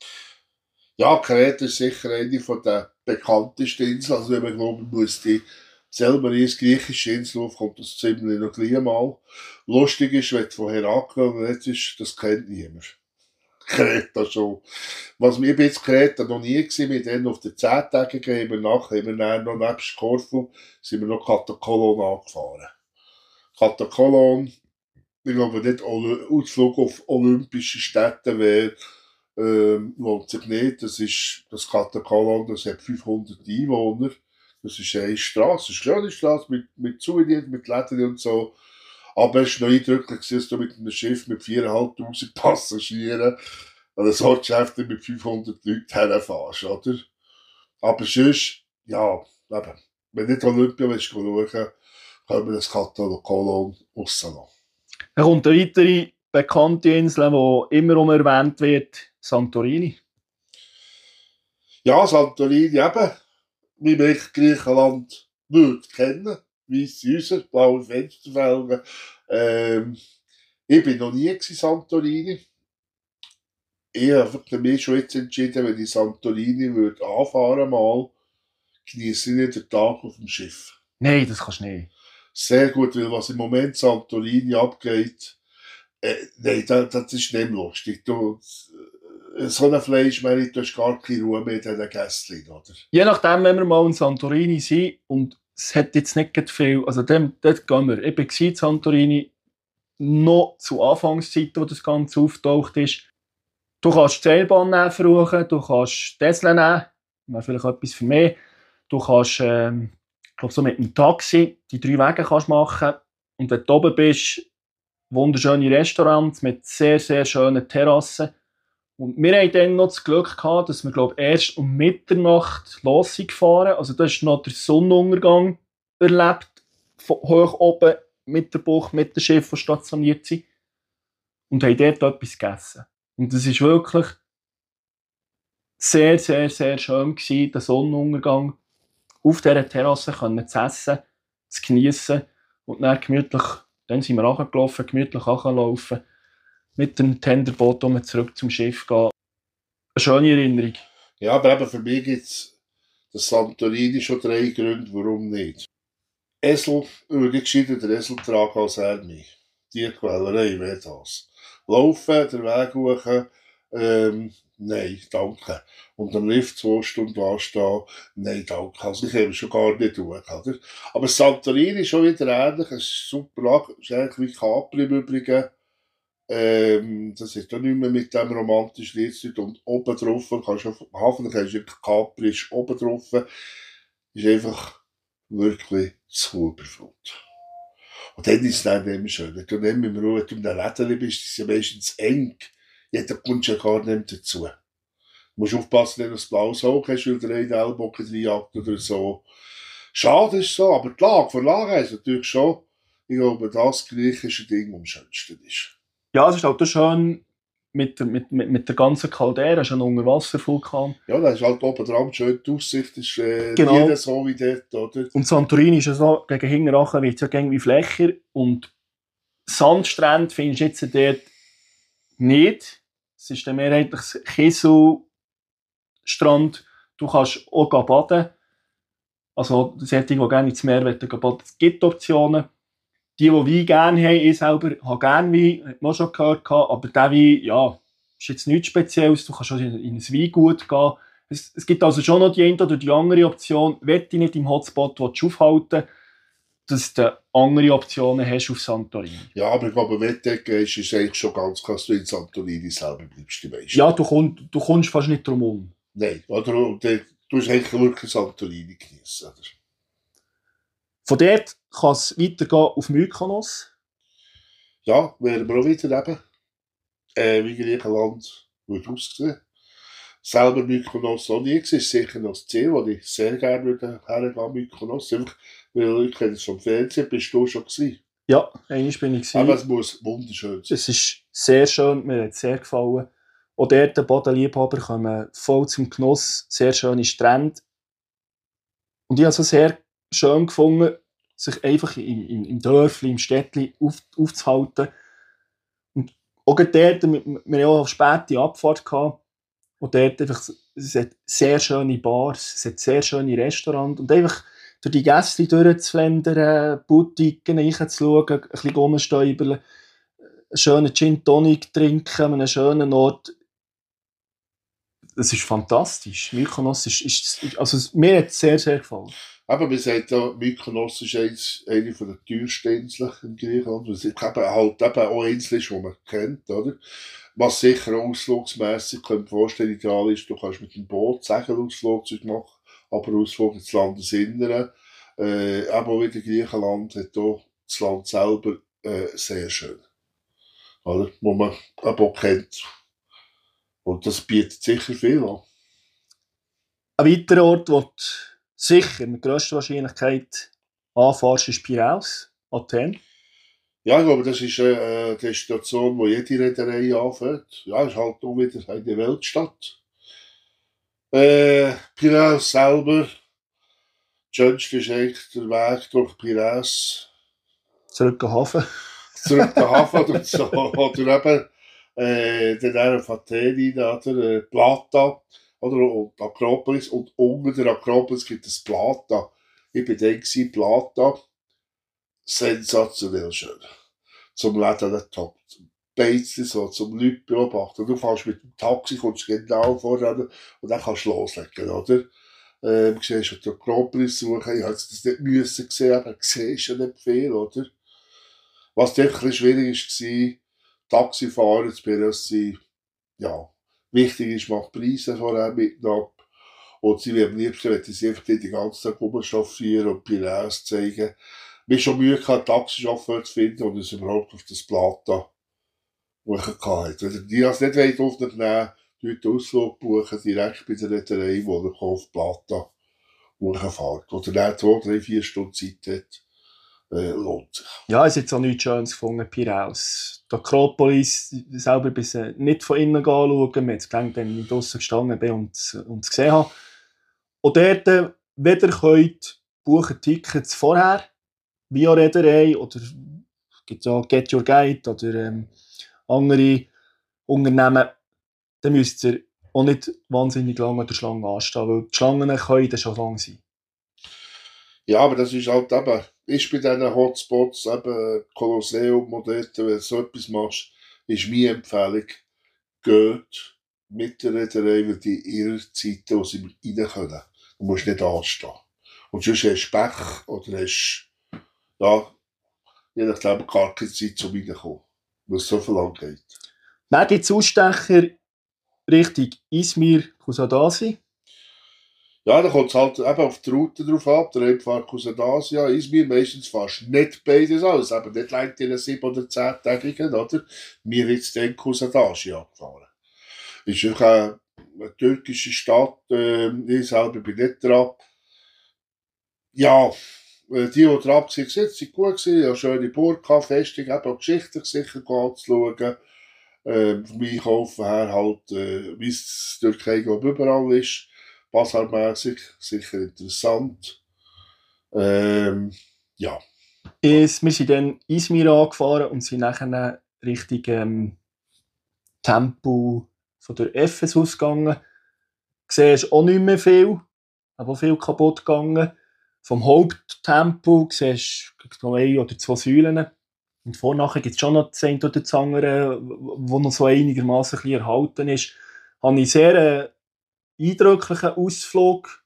Ja, Kreta ist sicher eine der bekanntesten Inseln. Also wenn man glauben muss, die selber ins griechische Insel aufkommt, das ziemlich noch gleich mal. Lustig ist, wenn du von Heraklion redest, das kennt niemand. Kreta schon. Was wir jetzt Kreta noch nie gesehen, wir dann auf den 10 Tagen gehen, nachher haben wir dann noch nebst Korfu, sind wir noch Katakolon angefahren. Katakolon, ich glaube nicht Ausflug auf olympische Städte wäre, lohnt sich nicht. Das ist das Katakolon, das hat 500 Einwohner. Das ist eine Straße, eine schöne Straße mit Zuidien, mit Läden und so. Aber es war noch eindrücklich, dass du mit einem Schiff mit 4'500 Passagieren an ein Ortschaften mit 500 Leuten herfährst, oder? Aber sonst, ja, eben, wenn du nicht Olympia willst schauen, können wir das Katakolon rauslassen. Dann kommt eine weitere bekannte Insel, die immer erwähnt wird, Santorini. Ja, Santorini eben, wie man Griechenland würde kennen, weisse Häuser, blaue Fensterfelgen. Ich bin noch nie in Santorini. Ich habe für mich schon jetzt entschieden, wenn ich Santorini würde anfahren mal, genieße ich nicht den Tag auf dem Schiff. Nein, das kannst du nicht. Sehr gut, weil was im Moment Santorini abgeht, nein, das ist nicht lustig. Du, so ein Fleischmeer, du hast gar keine Ruhe mehr in diesen Gässchen, oder? Je nachdem, wenn wir mal in Santorini sind, und es hat jetzt nicht viel, also dort gehen wir. Ich war in Santorini noch zu Anfangszeiten, wo das Ganze auftaucht ist. Du kannst die Seilbahn nehmen, versuchen, du kannst Tesla nehmen, wäre vielleicht etwas für mich. Du kannst, ich glaube, so mit dem Taxi die 3 Wege kannst machen. Und wenn du oben bist, wunderschöne Restaurants mit sehr, sehr schönen Terrassen. Und wir hatten dann noch das Glück gehabt, dass wir, glaube ich, erst um Mitternacht los sind gefahren. Also da ist noch der Sonnenuntergang erlebt, von hoch oben mit der Bucht, mit dem Schiff, das stationiert sind. Und haben dort etwas gegessen. Und es war wirklich sehr, sehr, sehr schön gewesen, den Sonnenuntergang auf dieser Terrasse zu essen, zu geniessen und dann gemütlich, dann sind wir runtergelaufen, gemütlich runterlaufen, mit dem Tenderboot zurück zum Schiff gehen. Eine schöne Erinnerung. Ja, aber eben für mich gibt es das Santorini schon 3 Gründe, warum nicht. Esel, würde ich gescheiter den Esel tragen als er mich. Die Quellerei wäre das. Laufen, den Weg hoch, Nein, danke. Und am Lift 2 Stunden anstehen, nein, danke. Also ich habe schon gar nicht tun, oder? Aber Santorini ist schon wieder ähnlich. Es ist super Lage. Es ist eigentlich wie Capri im Übrigen. Das ist auch nicht mehr mit dem romantischen Lied zu tun. Und oben drauf, kannst du auf dem Hafen, kannst du Capri ist oben drauf. Ist einfach wirklich zu überfüllt. Und dann ist es dann immer schön. Wenn du nicht mit dem Ruhe in den Läden bist, ist es ja meistens eng. Jeder kommt ja gar nicht dazu. Du musst aufpassen, dass du das blaues Auge hast, weil der eine Ellbogen reinjagt oder so. Schade ist so, aber die Lage von Lage ist natürlich schon, ich glaube, das griechische Ding am schönsten ist. Ja, es ist halt auch schön mit der ganzen Caldera, ist ein Unterwasservulkan. Ja, da ist halt oben dran schön, die Aussicht ist Genau. nie so wie dort, oder? Und Santorini ist ja so, gegen Hinterrachen wird es ja irgendwie flächer und Sandstrände findest du jetzt dort nicht. Es ist dann mehrheitlich Kieselstrand. Du kannst auch baden. Also, solche, die gerne ins Meer baden wollen, es gibt Optionen. Die Wein gerne haben, ich selber habe gerne Wein, hat man auch schon gehört, aber der Wein, ja, ist jetzt nichts Spezielles. Du kannst schon in ein Weingut gehen. Es gibt also schon noch die eine oder die andere Option. Wenn du nicht im Hotspot aufhalten willst, dass du andere Optionen hast auf Santorini. Ja, aber ich glaube, wenn du gehst, ist es eigentlich schon ganz klar, dass du in Santorini selber bleibst, die meisten. Ja, du kommst fast nicht drum herum. Nein, oder? Und du musst eigentlich wirklich Santorini genießen, oder? Von dort kann es weitergehen auf Mykonos. Ja, wären wir auch wieder eben, wie Griechenland würde aussehen. Selber Mykonos auch nie gewesen, ist sicher noch das Ziel, wo ich sehr gerne würde hergehen, Mykonos. Einfach, weil ich kenne es vom Fernsehen, bist du schon gewesen. Ja, einmal bin ich gewesen. Aber es muss wunderschön sein. Es ist sehr schön, mir hat es sehr gefallen. Auch dort, die Bodenliebhaber kommen voll zum Genuss, sehr schöne Strände. Und ich habe es sehr schön gefunden, sich einfach im Dörfli, im Städtli aufzuhalten. Und auch dort, wir hatten auch eine späte Abfahrt gehabt. Und dort einfach, es hat sehr schöne Bars, es hat sehr schöne Restaurants. Und einfach durch die Gäste durchzuflendern, Boutiquen reinzuschauen, ein bisschen rumstäubeln, einen schönen Gin Tonic trinken, an einem schönen Ort. Das ist fantastisch. Mykonos ist also mir hat es sehr, sehr gefallen. Aber man sagt ja, Mykonos ist eine der teuersten Inseln in Griechenland. Es ist halt auch Inseln, die man kennt, oder? Was sicher ausflugsmässig, könnte ich mir vorstellen, ideal ist, du kannst mit dem Boot Segelausflug machen, aber Ausflug ins Landesinnere. Aber auch wieder Griechenland hat auch das Land selber sehr schön. Oder? Wo man auch kennt. Und das bietet sicher viel an. Ein weiterer Ort, wo du sicher mit grösster Wahrscheinlichkeit anfährst, ist Piraeus, Athen. Ja, ich glaube, das ist eine Destination, wo jede Reederei anfährt. Ja, ist halt auch wieder eine Weltstadt. Piraeus selber, das schönste ist eigentlich der Weg durch Piraeus. Zurück am Hafen. Zurück den Hafen und so. Oder eben dann auf Athen rein, oder Plata, oder und Akropolis. Und unter der Akropolis gibt es Plata. Ich bin dann gewesen, Plata. Sensationell schön. Zum Leben top. Beizen so, zum Leute beobachten. Du fährst mit dem Taxi, kommst genau vorne und dann kannst du loslegen, oder? Du siehst die Akropolis suchen, ich hätte das nicht müssen sehen, aber du siehst ja nicht viel, oder? Was einfach ein bisschen schwierig war, Taxifahrer zu Piraeus, ja, wichtig ist, macht Preise vorher mit ab. Und sie am liebsten, wenn sie einfach den ganzen Tag rumchauffieren und Piraeus zeigen. Wir haben schon Mühe gehabt, einen Taxichauffeur zu finden und uns überhaupt auf das Plata buchen. Wenn ihr die als nicht aufnehmen wollt, den Ausflug buchen, direkt bei der Reederei, wo ihr auf Plata fahrt. Oder dann 2, 3, 4 Stunden Zeit hat, lohnt sich. Ja, es ist jetzt auch nichts Schönes gefunden, Piraeus. Die Akropolis selber bis nicht von innen anschauen. Wir haben es gelernt, wenn ich draussen gestanden bin und es gesehen habe. Und dort, wenn ihr könnt, buchen Tickets vorher, via Reederei oder es gibt ja Get Your Guide oder andere Unternehmen, dann müsst ihr auch nicht wahnsinnig lange an der Schlange anstehen, weil die Schlangen können dann schon lang sein. Ja, aber das ist halt eben, ist bei diesen Hotspots, eben Kolosseum oder dort, wenn du so etwas machst, ist meine Empfehlung, geht mit der Reederei, weil die ihre Zeiten, wo sie rein können. Du musst nicht anstehen. Und sonst hast du Pech oder hast, ja, je nachdem gar keine Zeit zum Reinkommen. Weil es so viel lang geht. Dann gibt es Ausstecher Richtung Izmir, Kusadasi. Ja, da kommt es halt eben auf die Route drauf ab. Der eine fährt Kusadasi an, Izmir. Meistens fährst du nicht beides aus. Aber nicht längt in 7 oder 10-tägigen, oder? Mir wird es dann Kusadasi angefahren. Ist auch eine türkische Stadt. Ich selber bin nicht dran. Ja, die dran waren, sind gut gewesen. Ja, schöne Burg, Festung, eben auch geschichtlich sicher anzuschauen. Vom Einkaufen her halt, wie es in der Türkei überall ist. Basarmässig, sicher interessant. Ja. Wir sind dann Izmir angefahren und sind nachher Richtung Tempel von der Ephesus gegangen. Gesehen ist auch nicht mehr viel, aber viel kaputt gegangen. Vom Haupttempel siehst du noch 1 oder 2 Säulen. Und vornach gibt es schon noch das eine oder das andere, wo noch so einigermaßen erhalten ist. Habe ich sehr eindrücklichen Ausflug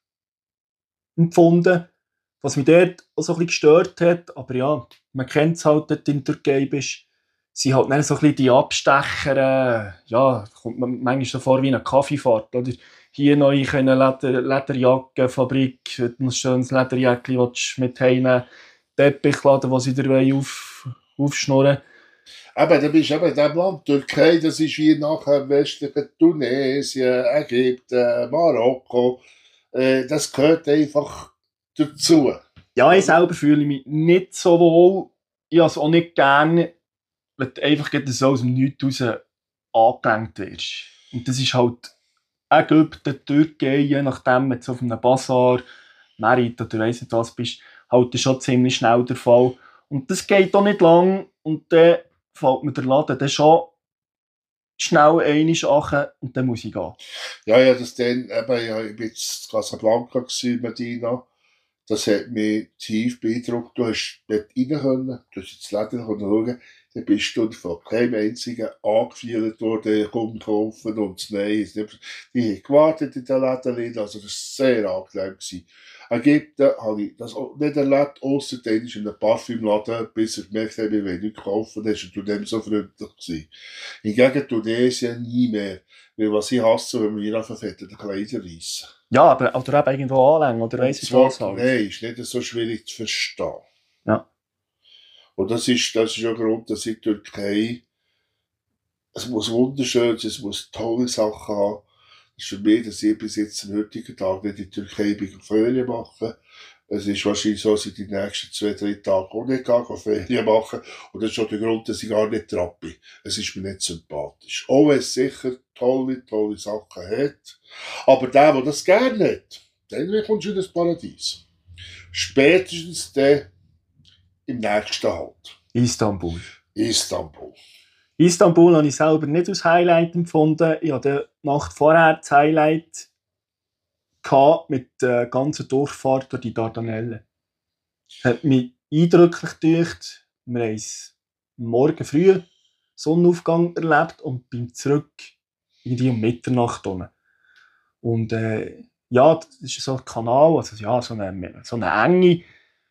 empfunden, was mich dort auch so ein bisschen gestört hat. Aber ja, man kennt es halt, dort in der Türkei bist. Sie halt dann so ein bisschen die Abstecher, ja, kommt man manchmal so vor wie eine Kaffeefahrt, oder? Hier noch eine Lederjackenfabrik, ein schönes Lederjäckchen, das du mit heimnehmen, Teppichladen, die sie dir aufschnurren. Eben, da bist du eben in diesem Land. Türkei, das ist wie nachher westlichen Tunesien, Ägypten, Marokko. Das gehört einfach dazu. Ja, ich selber fühle mich nicht so wohl. Ich habe es auch nicht gerne, wenn du einfach so aus dem Nichts raus angelenkt wirst. Und das ist halt Ägypten, Türkei, je nachdem, wenn du auf einem Basar, Merit oder weiss nicht was bist, halt schon ziemlich schnell der Fall. Und das geht auch nicht lang und dann fällt mir der Laden dann schon schnell einmal an und dann muss ich gehen. Ja, das dann, eben, ja, ich war jetzt in Casablanca, Medina. Das hat mich tief beeindruckt. Du hast dort rein können, du hast ins Läden schauen, dann bist du von keinem einzigen angeführt worden, komm kaufen und nein. Die haben gewartet in den Läden, also das war sehr angenehm. Ägypten habe ich das auch nicht erlebt, ausser dann in einem Parfümladen, bis ich gemerkt habe, ich will nichts kaufen, dann war du dem so freundlich gewesen. Hingegen Tunesien nie mehr, weil was ich hasse, wenn wir auf fette Kleider reissen. Ja, aber oder eben irgendwo anlängen, oder weiss ich was halt. Nein, ist nicht so schwierig zu verstehen. Ja. Und das ist auch der Grund, dass ich die Türkei, es muss wunderschön sein, es muss tolle Sachen haben. Das ist für mich, dass ich bis jetzt am heutigen Tag nicht in die Türkei Ferien machen. Es ist wahrscheinlich so, dass ich die nächsten 2-3 Tage auch nicht Ferien machen. Und das ist auch der Grund, dass ich gar nicht dran bin. Es ist mir nicht sympathisch. Auch wenn es sicher tolle Sachen hat. Aber der das gerne hat, dann kommst du in das Paradies. Spätestens dann im nächsten Halt. Istanbul. Istanbul habe ich selber nicht als Highlight empfunden. Ich hatte die Nacht vorher das Highlight mit der ganzen Durchfahrt durch die Dardanellen. Hat mich eindrücklich gedacht. Wir haben morgen früh Sonnenaufgang erlebt und beim Zurück irgendwie um Mitternacht unten. Und ja, das ist so ein Kanal, also ja, so eine Enge,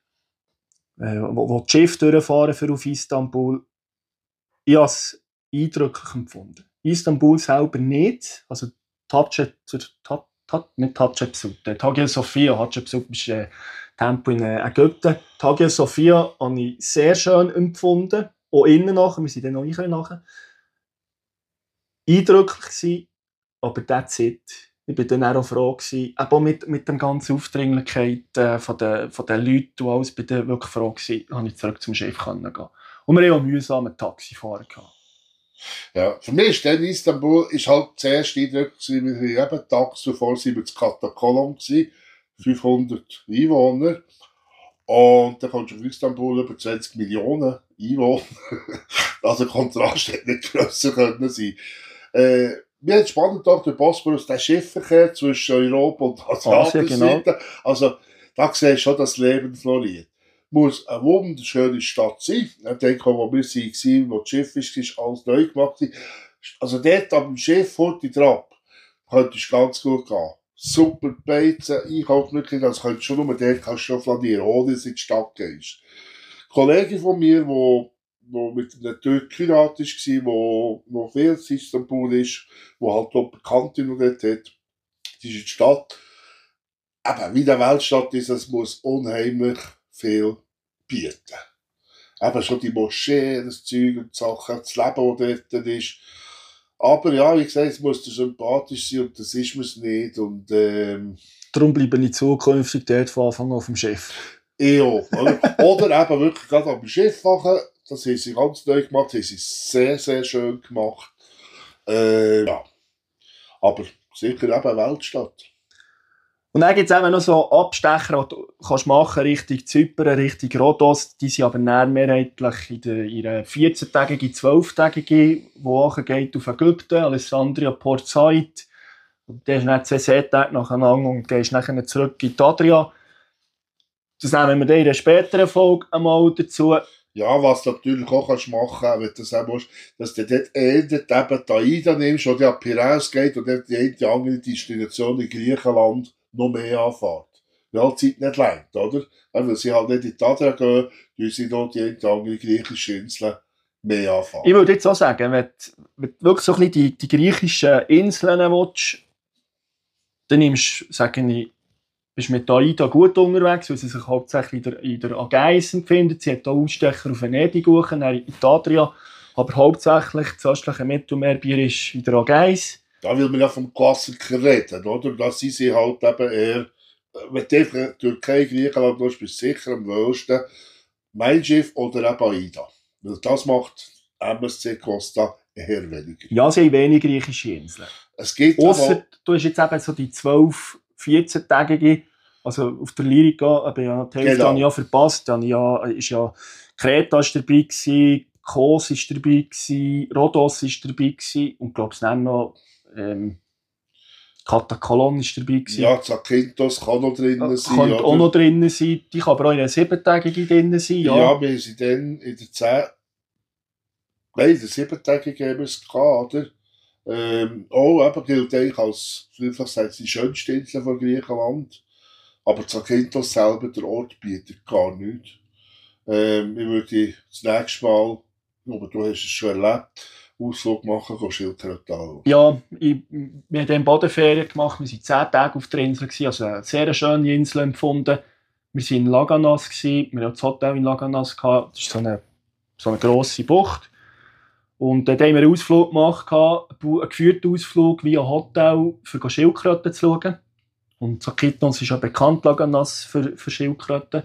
wo die Schiffe durchfahren für auf Istanbul. Ich habe es eindrücklich empfunden. Istanbul selber nicht, also nicht Hatschepsut, Hagia Sophia, Hatschepsut ist Tempel in Ägypten. Hagia Sophia habe ich sehr schön empfunden, auch innen nachher, wir sind dann noch nicht nachher. Eindrücklich gewesen, aber that's it. Ich war dann auch froh gewesen, auch mit der ganzen Aufdringlichkeit von den Leuten und alles, bin dann wirklich froh gewesen, dass ich zurück zum Schiff gehen konnte. Und wir haben auch mühsam ein Taxi fahren gehabt. Ja, für mich ist dann Istanbul halt zuerst Eindruck gewesen, wir haben eben Tags zuvor sind wir zu Katakolon gewesen, 500 Einwohner. Und dann kommst du auf Istanbul über 20 Millionen Einwohner. Also der Kontrast hätte nicht grösser können sein. Wir haben spannend durch den Bosporus, der Schiffverkehr zwischen Europa und Asien, genau. Also da siehst du schon, dass das Leben floriert. Muss eine wunderschöne Stadt sein. Ich denke, wo wir waren, wo das Schiff ist alles neu gemacht. Also dort am Schiff, Horti Trab, könntest ganz gut gehen. Super Beizen, Einkaufsmöglichkeiten, das könntest du schon nur dort kannst du schon flanieren, ohne dass du in die Stadt gehst. Eine Kollegin von mir, die mit einem Türk geheiratet war, wo noch viel in Istanbul ist, wo halt auch Bekannte noch dort hat, die ist in der Stadt. Eben, wie der Weltstadt ist, es muss unheimlich viel bieten. Eben schon die Moschee, das Zeug und die Sachen, das Leben, das dort ist. Aber ja, wie gesagt, es muss sympathisch sein und das ist es nicht. Und, darum bleibe ich zukünftig dort von Anfang auf dem Chef. Ja, oder eben wirklich gerade am Schiff machen. Das haben sie ganz neu gemacht, das haben sie sehr, sehr schön gemacht. Ja. Aber sicher eben Weltstadt. Und dann gibt es eben noch so Abstecher, die du kannst machen Richtung Zypern, Richtung Rhodos. Die sind aber mehrheitlich in einer 14-tägigen, 12-tägigen, die geht auf Ägypten, Alessandria, Port Said. Und dann hast du dann 2 Seetage nacheinander und gehst dann zurück in die Adria. Das nehmen wir dann in einer späteren Folge einmal dazu. Ja, was du natürlich auch machen kannst, wenn du das auch musst, dass du dort eben die AIDA nimmst, oder an Piraeus geht und dort die eine andere Destination in Griechenland noch mehr anfährt. Weil die Zeit nicht reicht, oder? Weil sie halt nicht in die Adria gehen, tun sie noch die eine andere griechische Insel mehr anfahren. Ich würde jetzt auch sagen, wenn du wirklich so ein bisschen die griechischen Inseln willst, dann nimmst du, sage ich, bist mit der AIDA gut unterwegs, weil sie sich hauptsächlich in der Ägäis befindet. Sie hat auch Ausstecher auf Venedig, in die Adria, aber hauptsächlich das östliche Mittelmeerbier ist in der Ägäis. Da will man ja vom Klassiker reden, oder? Da sind sie halt eben eher, wenn du in Türkei, Griechenland bist, bist du sicher am wohlsten Mein Schiff oder eben AIDA. Weil das macht MSC Costa eher weniger. Ja, sie haben wenig griechische Inseln. Es gibt ausser, du hast jetzt eben so die 12, 14-tägige, also auf der Lyrica, aber ja, die Hälfte habe ich ja verpasst. Ist ja Kreta ist dabei gewesen, Kos ist dabei gewesen, Rhodos ist dabei gewesen und glaube es noch Katakolon ist dabei gewesen. Ja, Zakynthos kann noch drinnen sein. Kann auch noch drinnen sein. Die kann aber auch in einer 7-tägigen drinnen sein. Ja, wir sind dann in der 10... Nein, in der 7-tägigen haben wir es gehabt, oder? Eben gilt eigentlich als, vielleicht die schönste Insel von Griechenland. Aber Zakynthos selber, der Ort, bietet gar nichts. Ich würde das nächste Mal, aber du hast es schon erlebt, Ausflug machen, Schildkröte anschauen. Ja, wir haben Bodenferien gemacht, wir waren 10 Tage auf der Insel, also eine sehr schöne Insel empfunden. Wir waren in Laganas, wir hatten das Hotel in Laganas, das ist so eine grosse Bucht. Und dort haben wir einen Ausflug gemacht, einen geführten Ausflug via Hotel, für Schildkröten zu schauen. Und Zakynthos ist ja bekannt, Laganas, für Schildkröten,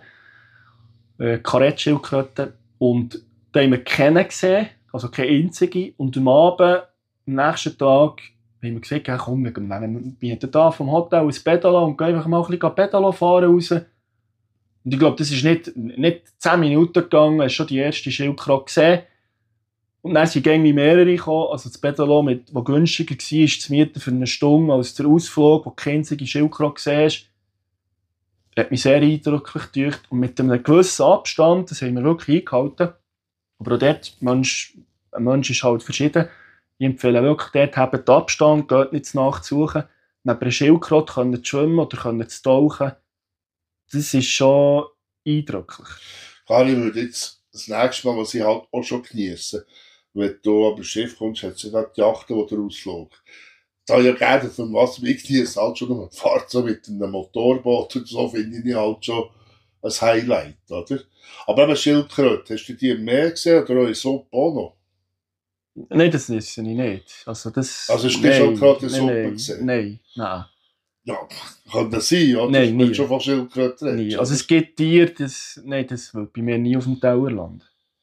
Karettschildkröten. Und da haben wir keine gesehen, also keine einzige. Und am Abend, am nächsten Tag, haben wir gesagt, ja, komm, wir bieten da vom Hotel ein Pedalo und gehen einfach mal ein bisschen Pedalo fahren raus. Und ich glaube, das ist nicht 10 Minuten gegangen, hast schon die erste Schildkröte gesehen. Und dann sind irgendwie mehrere gekommen, also das Pedalo, das günstiger war, zu mieten für eine Stunde als der Ausflug, wo du keine einzige Schildkröte siehst. Hat mich sehr eindrücklich gedacht. Und mit einem gewissen Abstand, das haben wir wirklich eingehalten. Aber auch dort, ein Mensch ist halt verschieden. Ich empfehle wirklich, dort habt Abstand, geht nicht zu Nacht suchen. Neben einer Schildkröte können zu schwimmen oder zu tauchen. Das ist schon eindrücklich. Klar, ich würde jetzt das nächste Mal, was ich halt auch schon geniessen, wenn du auf ein Schiff kommst, hat sie gerade die Yachten, die rausfliegen. Da ja gerne vom Wasser, ich genieße halt schon eine Fahrt so mit einem Motorboot und so, finde ich halt schon ein Highlight, oder? Aber eben Schildkröte, hast du die im Meer gesehen oder auch in Suppe auch noch? Nein, das wisse ich nicht. Also hast du schon gerade in Suppe gesehen? Nein. Ja, kann das sein, oder? Nein, nie. Schon von Schildkröte reden. Also es gibt Tiere, das wird bei mir nie auf dem Teller landen.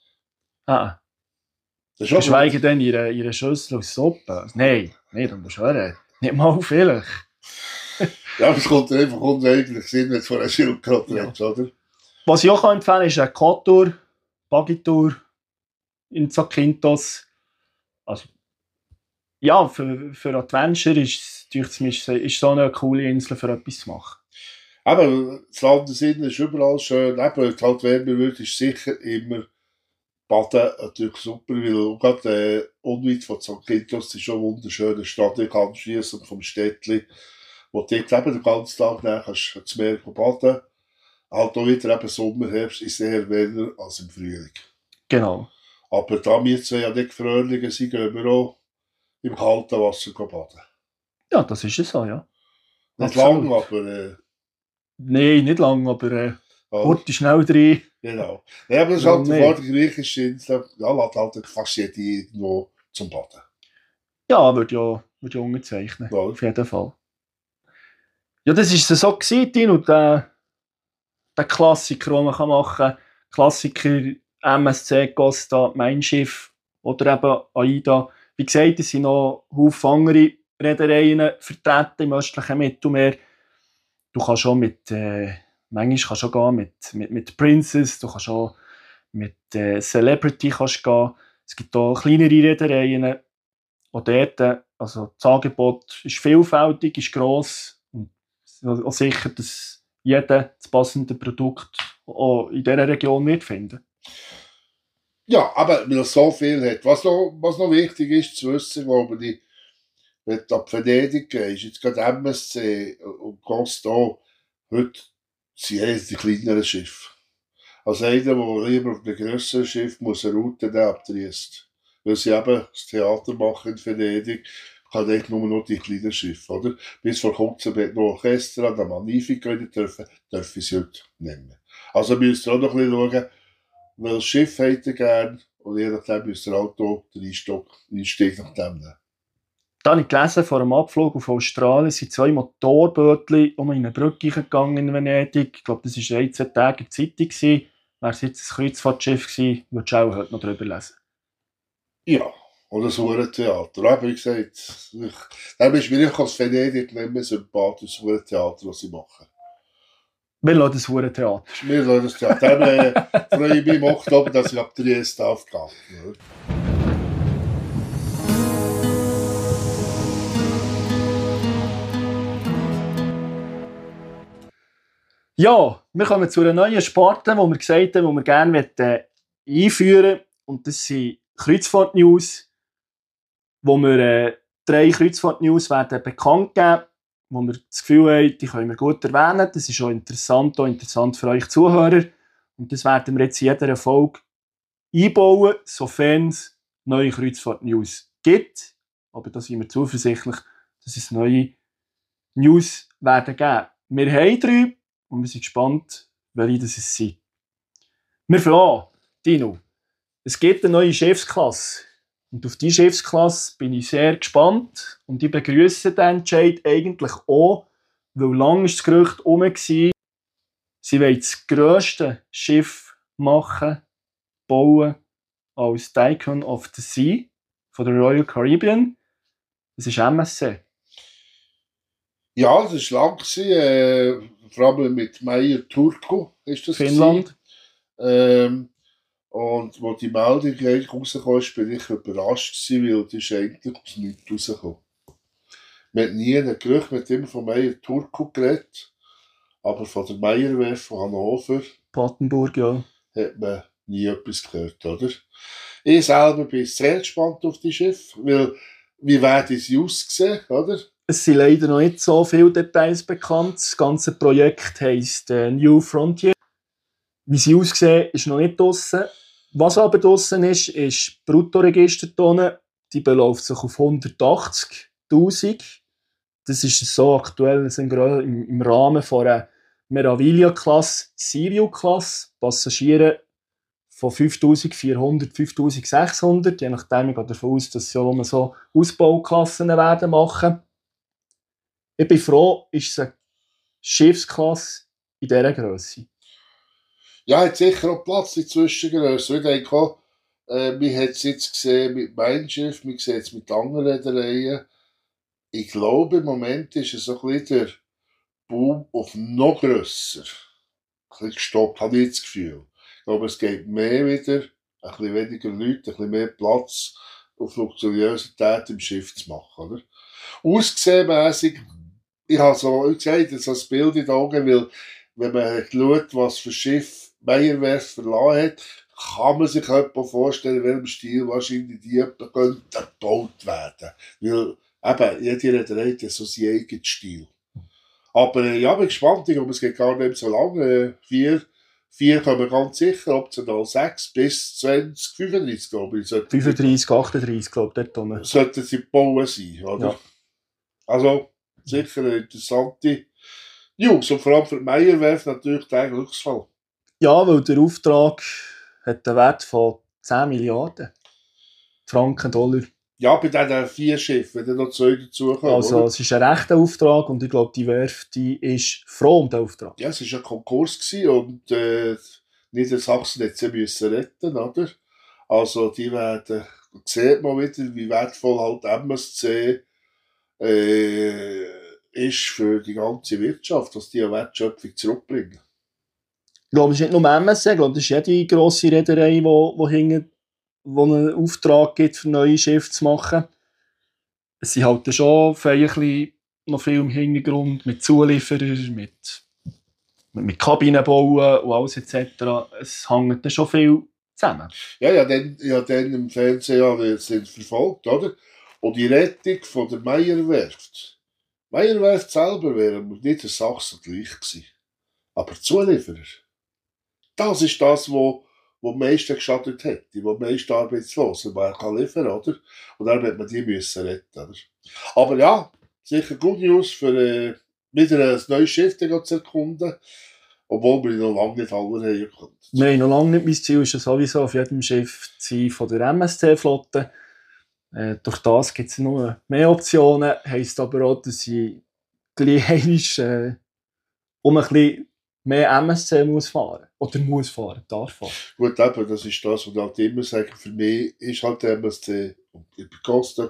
Geschweige denn ihre Schüssel aus Suppe. Nein, da musst du hören. Nicht mal vielleicht. Ja, aber es kommt einfach unsäglich Sinn, wenn du von einer Schildkröte redest, oder? Was ich auch empfehlen kann, ist eine Quad-Tour, Buggy-Tour in Zakynthos. Also, ja, für Adventure ist so eine coole Insel für etwas zu machen. Aber das Landesinnen ist überall schön. Eben, halt wärmer wird, ist sicher immer Baden natürlich super, weil gerade unweit von St. Kittos ist schon ein wunderschöner Stadt, anschliessend vom Städtli, wo du dort eben den ganzen Tag nachher kannst ins Meer baden. Halt auch wieder eben Sommer, Herbst ist eher wärmer als im Frühling. Genau. Aber da wir zwei ja nicht Fröhlinge sind, gehen wir auch im kalten Wasser baden. Ja, das ist es so, ja. Nicht Absolut. lang, aber... Nein, nicht lang, aber ja, kurz schnell rein. genau. Ja, aber das ist halt vor der griechischen Insel, ja, lässt halt fast jeder irgendwo zum Baden. Ja, würde ja unterzeichnen. Ja. Auf jeden Fall. Ja, das war so gewesen, und der Klassiker, den man machen kann. Klassiker MSC, Costa, Mein Schiff oder eben AIDA. Wie gesagt, es sind noch viele andere Reedereien vertreten im östlichen Mittelmeer. Du kannst schon manchmal kannst du gehen mit Princess, du kannst auch mit Celebrity kannst gehen. Es gibt auch kleinere Reedereien. Auch dort, also das Angebot ist vielfältig, ist gross. Und auch sicher, dass jeder das passende Produkt auch in dieser Region wird finden. Ja, aber weil es so viel hat. Was noch wichtig ist zu wissen, wenn du ab Venedig gehst, jetzt gerade MSC und Costa, heute sind die kleineren Schiffe. Also einer, der lieber auf einem grösseren Schiff muss eine Route ab Triest. Weil sie eben das Theater machen in Venedig, kann dort nur die kleinen Schiffe, oder? Bis vor kurzem hat noch Orchester an der Magnifico dürfen sie heute nehmen. Also müsst ihr auch noch ein bisschen schauen, welches Schiff habt ihr gern, und je nachdem müsst ihr auch den Einstieg nach dem nehmen. Da habe ich gelesen, vor dem Abflug auf Australien sind 2 Motorbötchen in eine Brücke gegangen in Venedig. Ich glaube, das war 13 Tage in der Zeitung. Wäre es jetzt ein Kreuzfahrtschiff gewesen, würdest du auch heute noch darüber lesen. Ja, oder das Hurentheater. Aber wie gesagt, dann ist mir als Venedig nicht mehr sympathisch, das Hurentheater, was sie machen. Wir lassen das Hurentheater. Wir lassen das Theater. Dann freue ich mich im Oktober, dass ich ab Triest aufgehe. Ja, wir kommen zu einer neuen Sparte, die wir gesagt haben, die wir gerne einführen möchten. Und das sind Kreuzfahrt-News, wo wir 3 Kreuzfahrt-News werden bekannt geben, wo wir das Gefühl haben, die können wir gut erwähnen. Das ist auch interessant für euch Zuhörer. Und das werden wir jetzt in jeder Folge einbauen, sofern es neue Kreuzfahrt-News gibt. Aber da sind wir zuversichtlich, dass es neue News werden geben. Wir haben 3 und wir sind gespannt, welche das sind. Wir fangen an. Dino, es gibt eine neue Schiffsklasse. Und auf diese Schiffsklasse bin ich sehr gespannt. Und ich begrüße den Entscheid eigentlich auch, weil lange das Gerücht herum war, sie wollen das grösste Schiff bauen als Tycoon of the Sea von der Royal Caribbean. Das ist MSC. Ja, das war lang. Vor allem mit Meyer Turku ist das Finnland. Und wo die Meldung rauskam, bin ich überrascht gewesen, weil die ist eigentlich aus nichts rausgekommen. Wir hatten nie ein Gerücht mit ihm von Meyer Turku geredet, aber von der Meyerwerft von Hannover, Patenburg, ja, hat man nie etwas gehört, oder? Ich selber bin sehr gespannt auf die Schiffe, weil wie werden sie aussehen, oder? Es sind leider noch nicht so viele Details bekannt. Das ganze Projekt heisst New Frontier. Wie sie aussehen, ist noch nicht draussen. Was aber draussen ist die Bruttoregistertonne. Die beläuft sich auf 180'000. Das ist so aktuell im Rahmen von einer Meraviglia-Klasse, Sirio-Klasse. Passagiere von 5'400, 5'600. Je nachdem, ich gehe davon aus, dass sie auch immer so Ausbauklassen werden machen. Ich bin froh, ist es eine Schiffsklasse in dieser Grösse. Ja, hat sicher auch Platz in Zwischengrössen. Ich denke auch, man hat es jetzt gesehen mit Mein Schiff, man sieht es mit anderen Reedereien. Ich glaube, im Moment ist es so ein bisschen der Boom auf noch grösser. Ein bisschen gestoppt, habe ich das Gefühl. Ich glaube, es geht mehr wieder, ein bisschen weniger Leute, ein bisschen mehr Platz auf Luxuriosität im Schiff zu machen. Oder? Ausgesehenmässig, ich habe so gesagt, so ein Bild in den Augen, weil wenn man schaut, was für Schiff Meyerwerft verlassen hat, kann man sich etwa vorstellen, in welchem Stil wahrscheinlich die etwa gebaut werden. Weil eben, jede Reederei hat ja so seinen eigenen Stil. Aber ja, bin gespannt, ich glaube, es geht gar nicht so lange. Vier kommen ganz sicher, optional 6 bis 2035, glaube ich. 35, 38, glaube ich, dort unten. Sollten sie bauen sein, oder? Ja. Also, sicher eine interessante News. Und vor allem für die Meierwerft natürlich der Glücksfall. Ja, weil der Auftrag hat einen Wert von 10 Milliarden Franken, Dollar. Ja, bei diesen 4 Schiffen, wenn dann noch 2 dazukommen. Also oder? es ist ein rechter Auftrag und ich glaube, die Werft die ist froh um den Auftrag. Ja, es war ein Konkurs gewesen und Niedersachsen hat sie müssen retten, oder? Also die werden, sieht man wieder, wie wertvoll halt MSC ist für die ganze Wirtschaft, dass die eine Wertschöpfung zurückbringen. Ich glaube, es ist nicht nur MSC, ich glaube, das ist jede grosse Reederei, die einen Auftrag gibt, für neue Schiffe zu machen. Es sind halt schon noch viel im Hintergrund mit Zulieferern, mit Kabinen bauen und alles etc. Es hängt dann schon viel zusammen. Ja, dann im Fernsehen sind verfolgt, oder? Und die Rettung von der Meierwerft. Meierwerft selber wäre nicht der Sachsen gleich gewesen. Aber die Zulieferer. Das ist das, wo am meisten geschadet hätte, wo am meisten arbeitslos man kann liefern, oder? Und dann wird man die müssen retten, oder? Aber ja, sicher Good News für wieder ein neues Schiff zu erkunden, obwohl wir noch lange nicht alle haben erkannt. Nein, noch lange nicht. Mein Ziel ist ja sowieso auf jedem Schiff zu sein von der MSC-Flotte. Durch das gibt es nur mehr Optionen, heisst aber auch, dass ich gleich ein bisschen mehr MSC muss fahren. Oder muss fahren, darf fahren. Gut, eben, das ist das, was ich halt immer sage. Für mich ist halt MSC, und ich war Costa,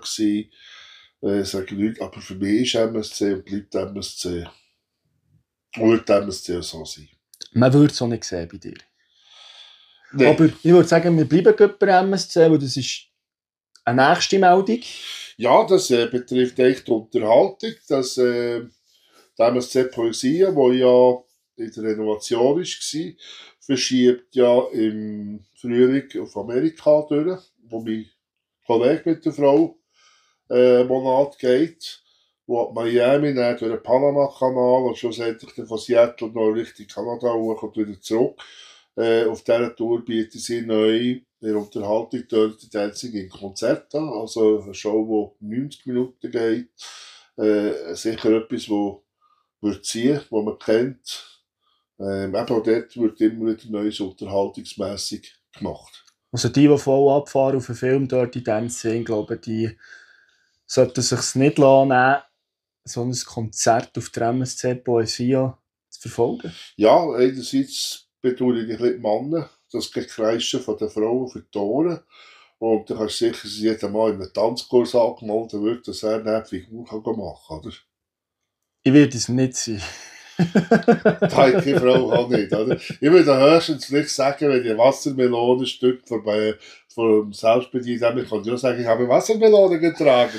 sage nicht, aber für mich ist MSC und bleibt MSC. Und wird MSC auch so sein. Man würde es auch nicht sehen bei dir. Nee. Aber ich würde sagen, wir bleiben gerade bei MSC, weil das ist eine nächste Meldung. Ja, das betrifft echt die Unterhaltung. Die MSC Poesie, die ja in der Renovation war, verschiebt ja im Frühling auf Amerika durch, wo mein Kollege mit der Frau Monat geht, wo ab Miami dann durch den Panama-Kanal und schlussendlich dann von Seattle noch Richtung Kanada hoch und wieder zurück. Auf dieser Tour bieten sie neu in der Unterhaltung dort die Dancing in Konzert an, also eine Show, die 90 Minuten geht. Sicher etwas, wo wird ziehen, wo man kennt. Eben auch dort wird immer wieder Neues unterhaltungsmässig gemacht. Also die voll abfahren auf einen Film Dirty Dancing, glaube die sollten sich nicht nehmen, so ein Konzert auf der MSC Poesia zu verfolgen. Ja, einerseits betone ich ein bisschen die Männer, das Gekreischen von den Frauen für die Tore. Und du kannst sicher jeden Mal in einem Tanzkurs angemeldet wird, dass er eine Figur machen kann, oder? Ich werde es nicht sein. Das hat keine Frau auch nicht, oder? Ich würde höchstens vielleicht sagen, wenn ich ein Wassermelonenstück vom Selbstbedienung habe, kann ich auch sagen, ich habe Wassermelonen getragen.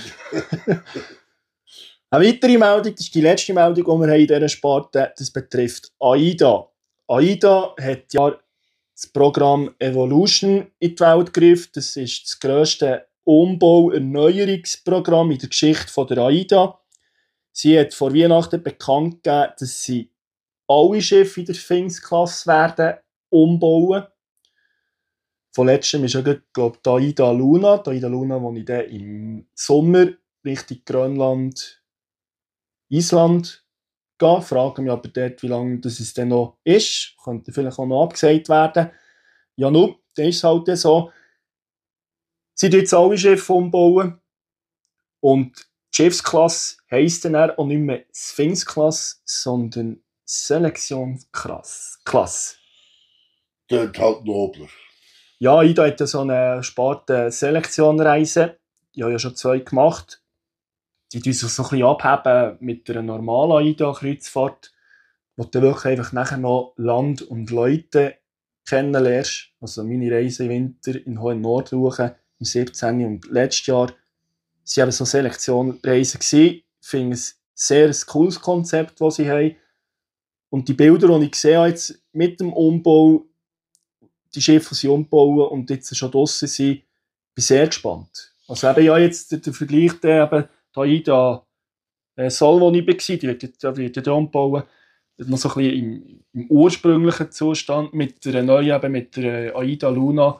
Eine weitere Meldung, das ist die letzte Meldung, die wir haben in dieser Sparte, das betrifft AIDA. AIDA hat ja das Programm Evolution in die Welt gerufen. Das ist das grösste Umbau-Erneuerungsprogramm in der Geschichte der AIDA. Sie hat vor Weihnachten bekannt gegeben, dass sie alle Schiffe in der Sphinx-Klasse werden umbauen. Von letztem ist ja, glaube ich, die AIDA Luna. Die AIDA Luna, wo ich dann im Sommer Richtung Grönland, Island gehe. Frage mich aber dort, wie lange das es denn noch ist. Könnte vielleicht auch noch abgesagt werden. Ja, nun, dann ist es halt so. Sie bauen jetzt alle Schiffe umbauen. Und die Schiffsklasse heisst dann auch nicht mehr Sphinx-Klasse, sondern Selektion-Klasse. Das ist halt nobler. Ja, AIDA hat so eine Sparte Selektionreise. Ich habe ja schon 2 gemacht. Die tun sich so ein bisschen abheben mit einer normalen AIDA-Kreuzfahrt, wo du wirklich einfach nachher noch Land und Leute kennenlernst. Also meine Reise im Winter in Hohen Nordruchen im 17. und letztes Jahr sie haben so Selektionreisen gewesen. Ich finde es sehr ein cooles Konzept, das sie haben. Und die Bilder, die ich gesehen habe jetzt mit dem Umbau, die Schiffe, die sie umbauen und jetzt schon draussen sind, bin sehr gespannt. Also eben ja jetzt der Vergleich, eben die AIDA Sol, wo ich war, die wird ja umbauen, noch so ein bisschen im ursprünglichen Zustand mit der neuen, eben mit der AIDA Luna.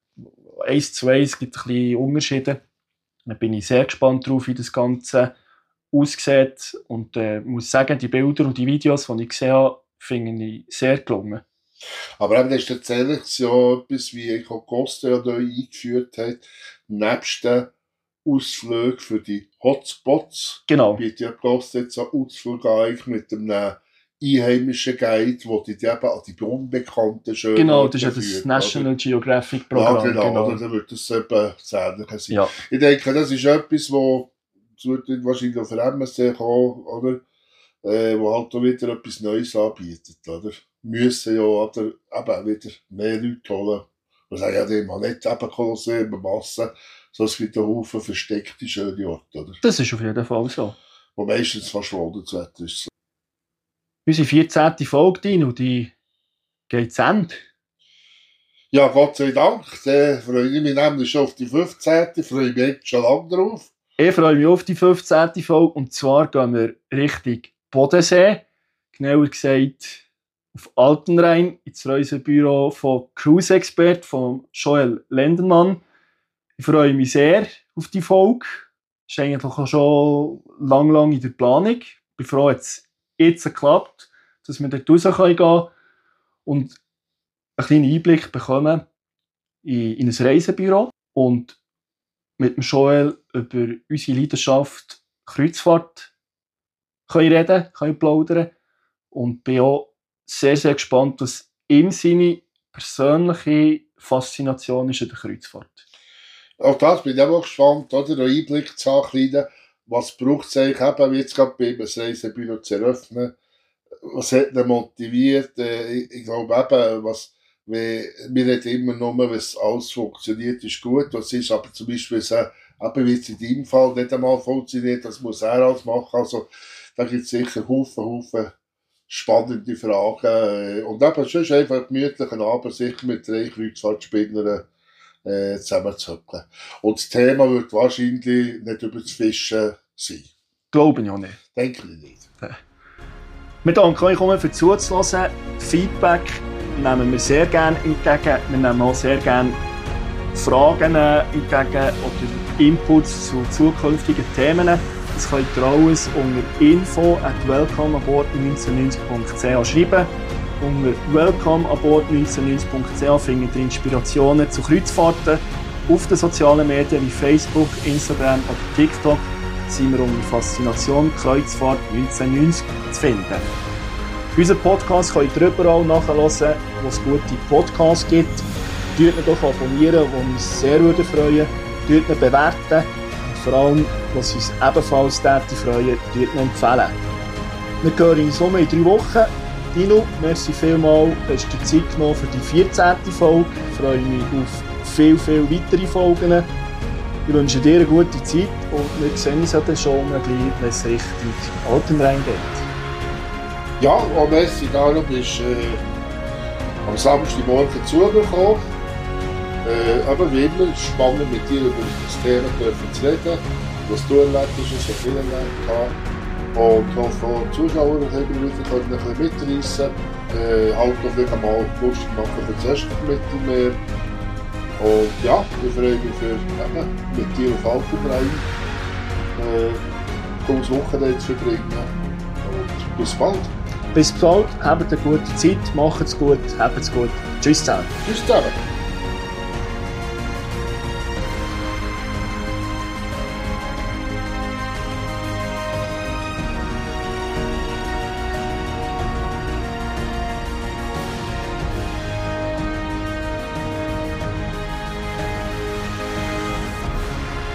1:1 gibt ein bisschen Unterschiede. Da bin ich sehr gespannt darauf, wie das Ganze aussieht. Und muss sagen, die Bilder und die Videos, die ich gesehen habe, finde ich sehr gelungen. Aber eben, das ist tatsächlich ja etwas, wie Costa ja neu eingeführt hat, nebst den Ausflügen für die Hotspots. Genau. Bietet ja Costa jetzt einen Ausflug eigentlich mit einem einheimischen Guide, wo die eben an die unbekannten schönen Genau, das ist ja das führt, National Geographic Programm. Ja, genau. Genau. Dann wird das eben ähnlicher sein. Ja. Ich denke, das ist etwas, wo wird wahrscheinlich auf MSC kommen, oder? Wo halt auch wieder etwas Neues anbietet, oder? Müssen ja, oder, eben wieder mehr Leute holen. Wir sagen ja immer nicht eben Kolosseum, Masse, sondern es gibt einen Haufen versteckte schöne Orte, oder? Das ist auf jeden Fall so. Wo meistens fast das Wetter ist. Unsere 14. Folge, Dino, die geht zu Ende. Ja, Gott sei Dank. Da freue ich mich nämlich schon auf die 15. Freue mich jetzt schon lange drauf. Ich freue mich auf die 15. Folge. Und zwar gehen wir Richtung Bodensee. Genauer gesagt auf Altenrhein, ins Reisebüro von Cruise-Expert von Joel Lendermann. Ich freue mich sehr auf die Folge. Das ist eigentlich auch schon lang in der Planung. Ich bin froh, dass es jetzt geklappt, dass wir dort raus gehen können und einen kleinen Einblick bekommen in ein Reisebüro und mit dem Joel über unsere Leidenschaft Kreuzfahrt reden können plaudern. Und bin auch sehr, sehr gespannt, was ihm seine persönliche Faszination ist an der Kreuzfahrt. Auch das bin ich auch gespannt, oder? Einen Einblick zu haben, was braucht es eigentlich eben, jetzt gerade bei einem Reisebüro zu eröffnen. Was hat ihn motiviert? Ich glaube eben, wir reden immer nur, wenn alles funktioniert, ist gut. Was ist aber zum Beispiel, eben wie es in deinem Fall nicht einmal funktioniert, das muss er alles machen. Also, da gibt es sicher Haufen spannende Fragen. Und eben, es ist einfach gemütlich, Abend sicher mit 3 Kreuzfahrtspielern zusammenzuhocken. Und das Thema wird wahrscheinlich nicht über das Fischen sein. Glaube ich auch nicht. Denke ich nicht. Wir danken euch für zuzuhören. Feedback nehmen wir sehr gerne entgegen. Wir nehmen auch sehr gerne Fragen entgegen oder Inputs zu zukünftigen Themen. Das könnt ihr alles unter info@welcomeaboard1990.ch schreiben. Unter welcomeaboard1990.ch findet ihr Inspirationen zu Kreuzfahrten. Auf den sozialen Medien wie Facebook, Instagram oder TikTok sind wir unter Faszination Kreuzfahrt 1990 zu finden. Unseren Podcast könnt ihr überall nachhören, wo es gute Podcasts gibt. Abonniert ihn doch, abonnieren, wo uns sehr freuen würde. Bewerten. Und vor allem, was uns ebenfalls freuen, empfehlen. Wir hören uns in 3 Wochen. Dino, merci vielmals, hast du dir Zeit genommen für die 14. Folge. Ich freue mich auf viel weitere Folgen. Ich wünsche dir eine gute Zeit und wir sehen uns dann schon, wenn es Richtung Altenrhein geht. Ja, und merci, Dano, bist am Samstagmorgen zugekommen. Aber wie immer, es ist spannend, mit dir über das Thema zu reden, was du erlebt hast, was ich erlebt habe. Und ich hoffe, die Zuschauer können wieder ein bisschen mitreissen, halt noch vielleicht einmal lustig machen für das erste Mittelmeer. Und ja, ich freue mich mit dir auf Altenrhein cooles Wochenende zu verbringen. Und bis bald. Bis bald, habt eine gute Zeit, macht's gut, habt's gut. Tschüss zusammen. Tschüss zusammen.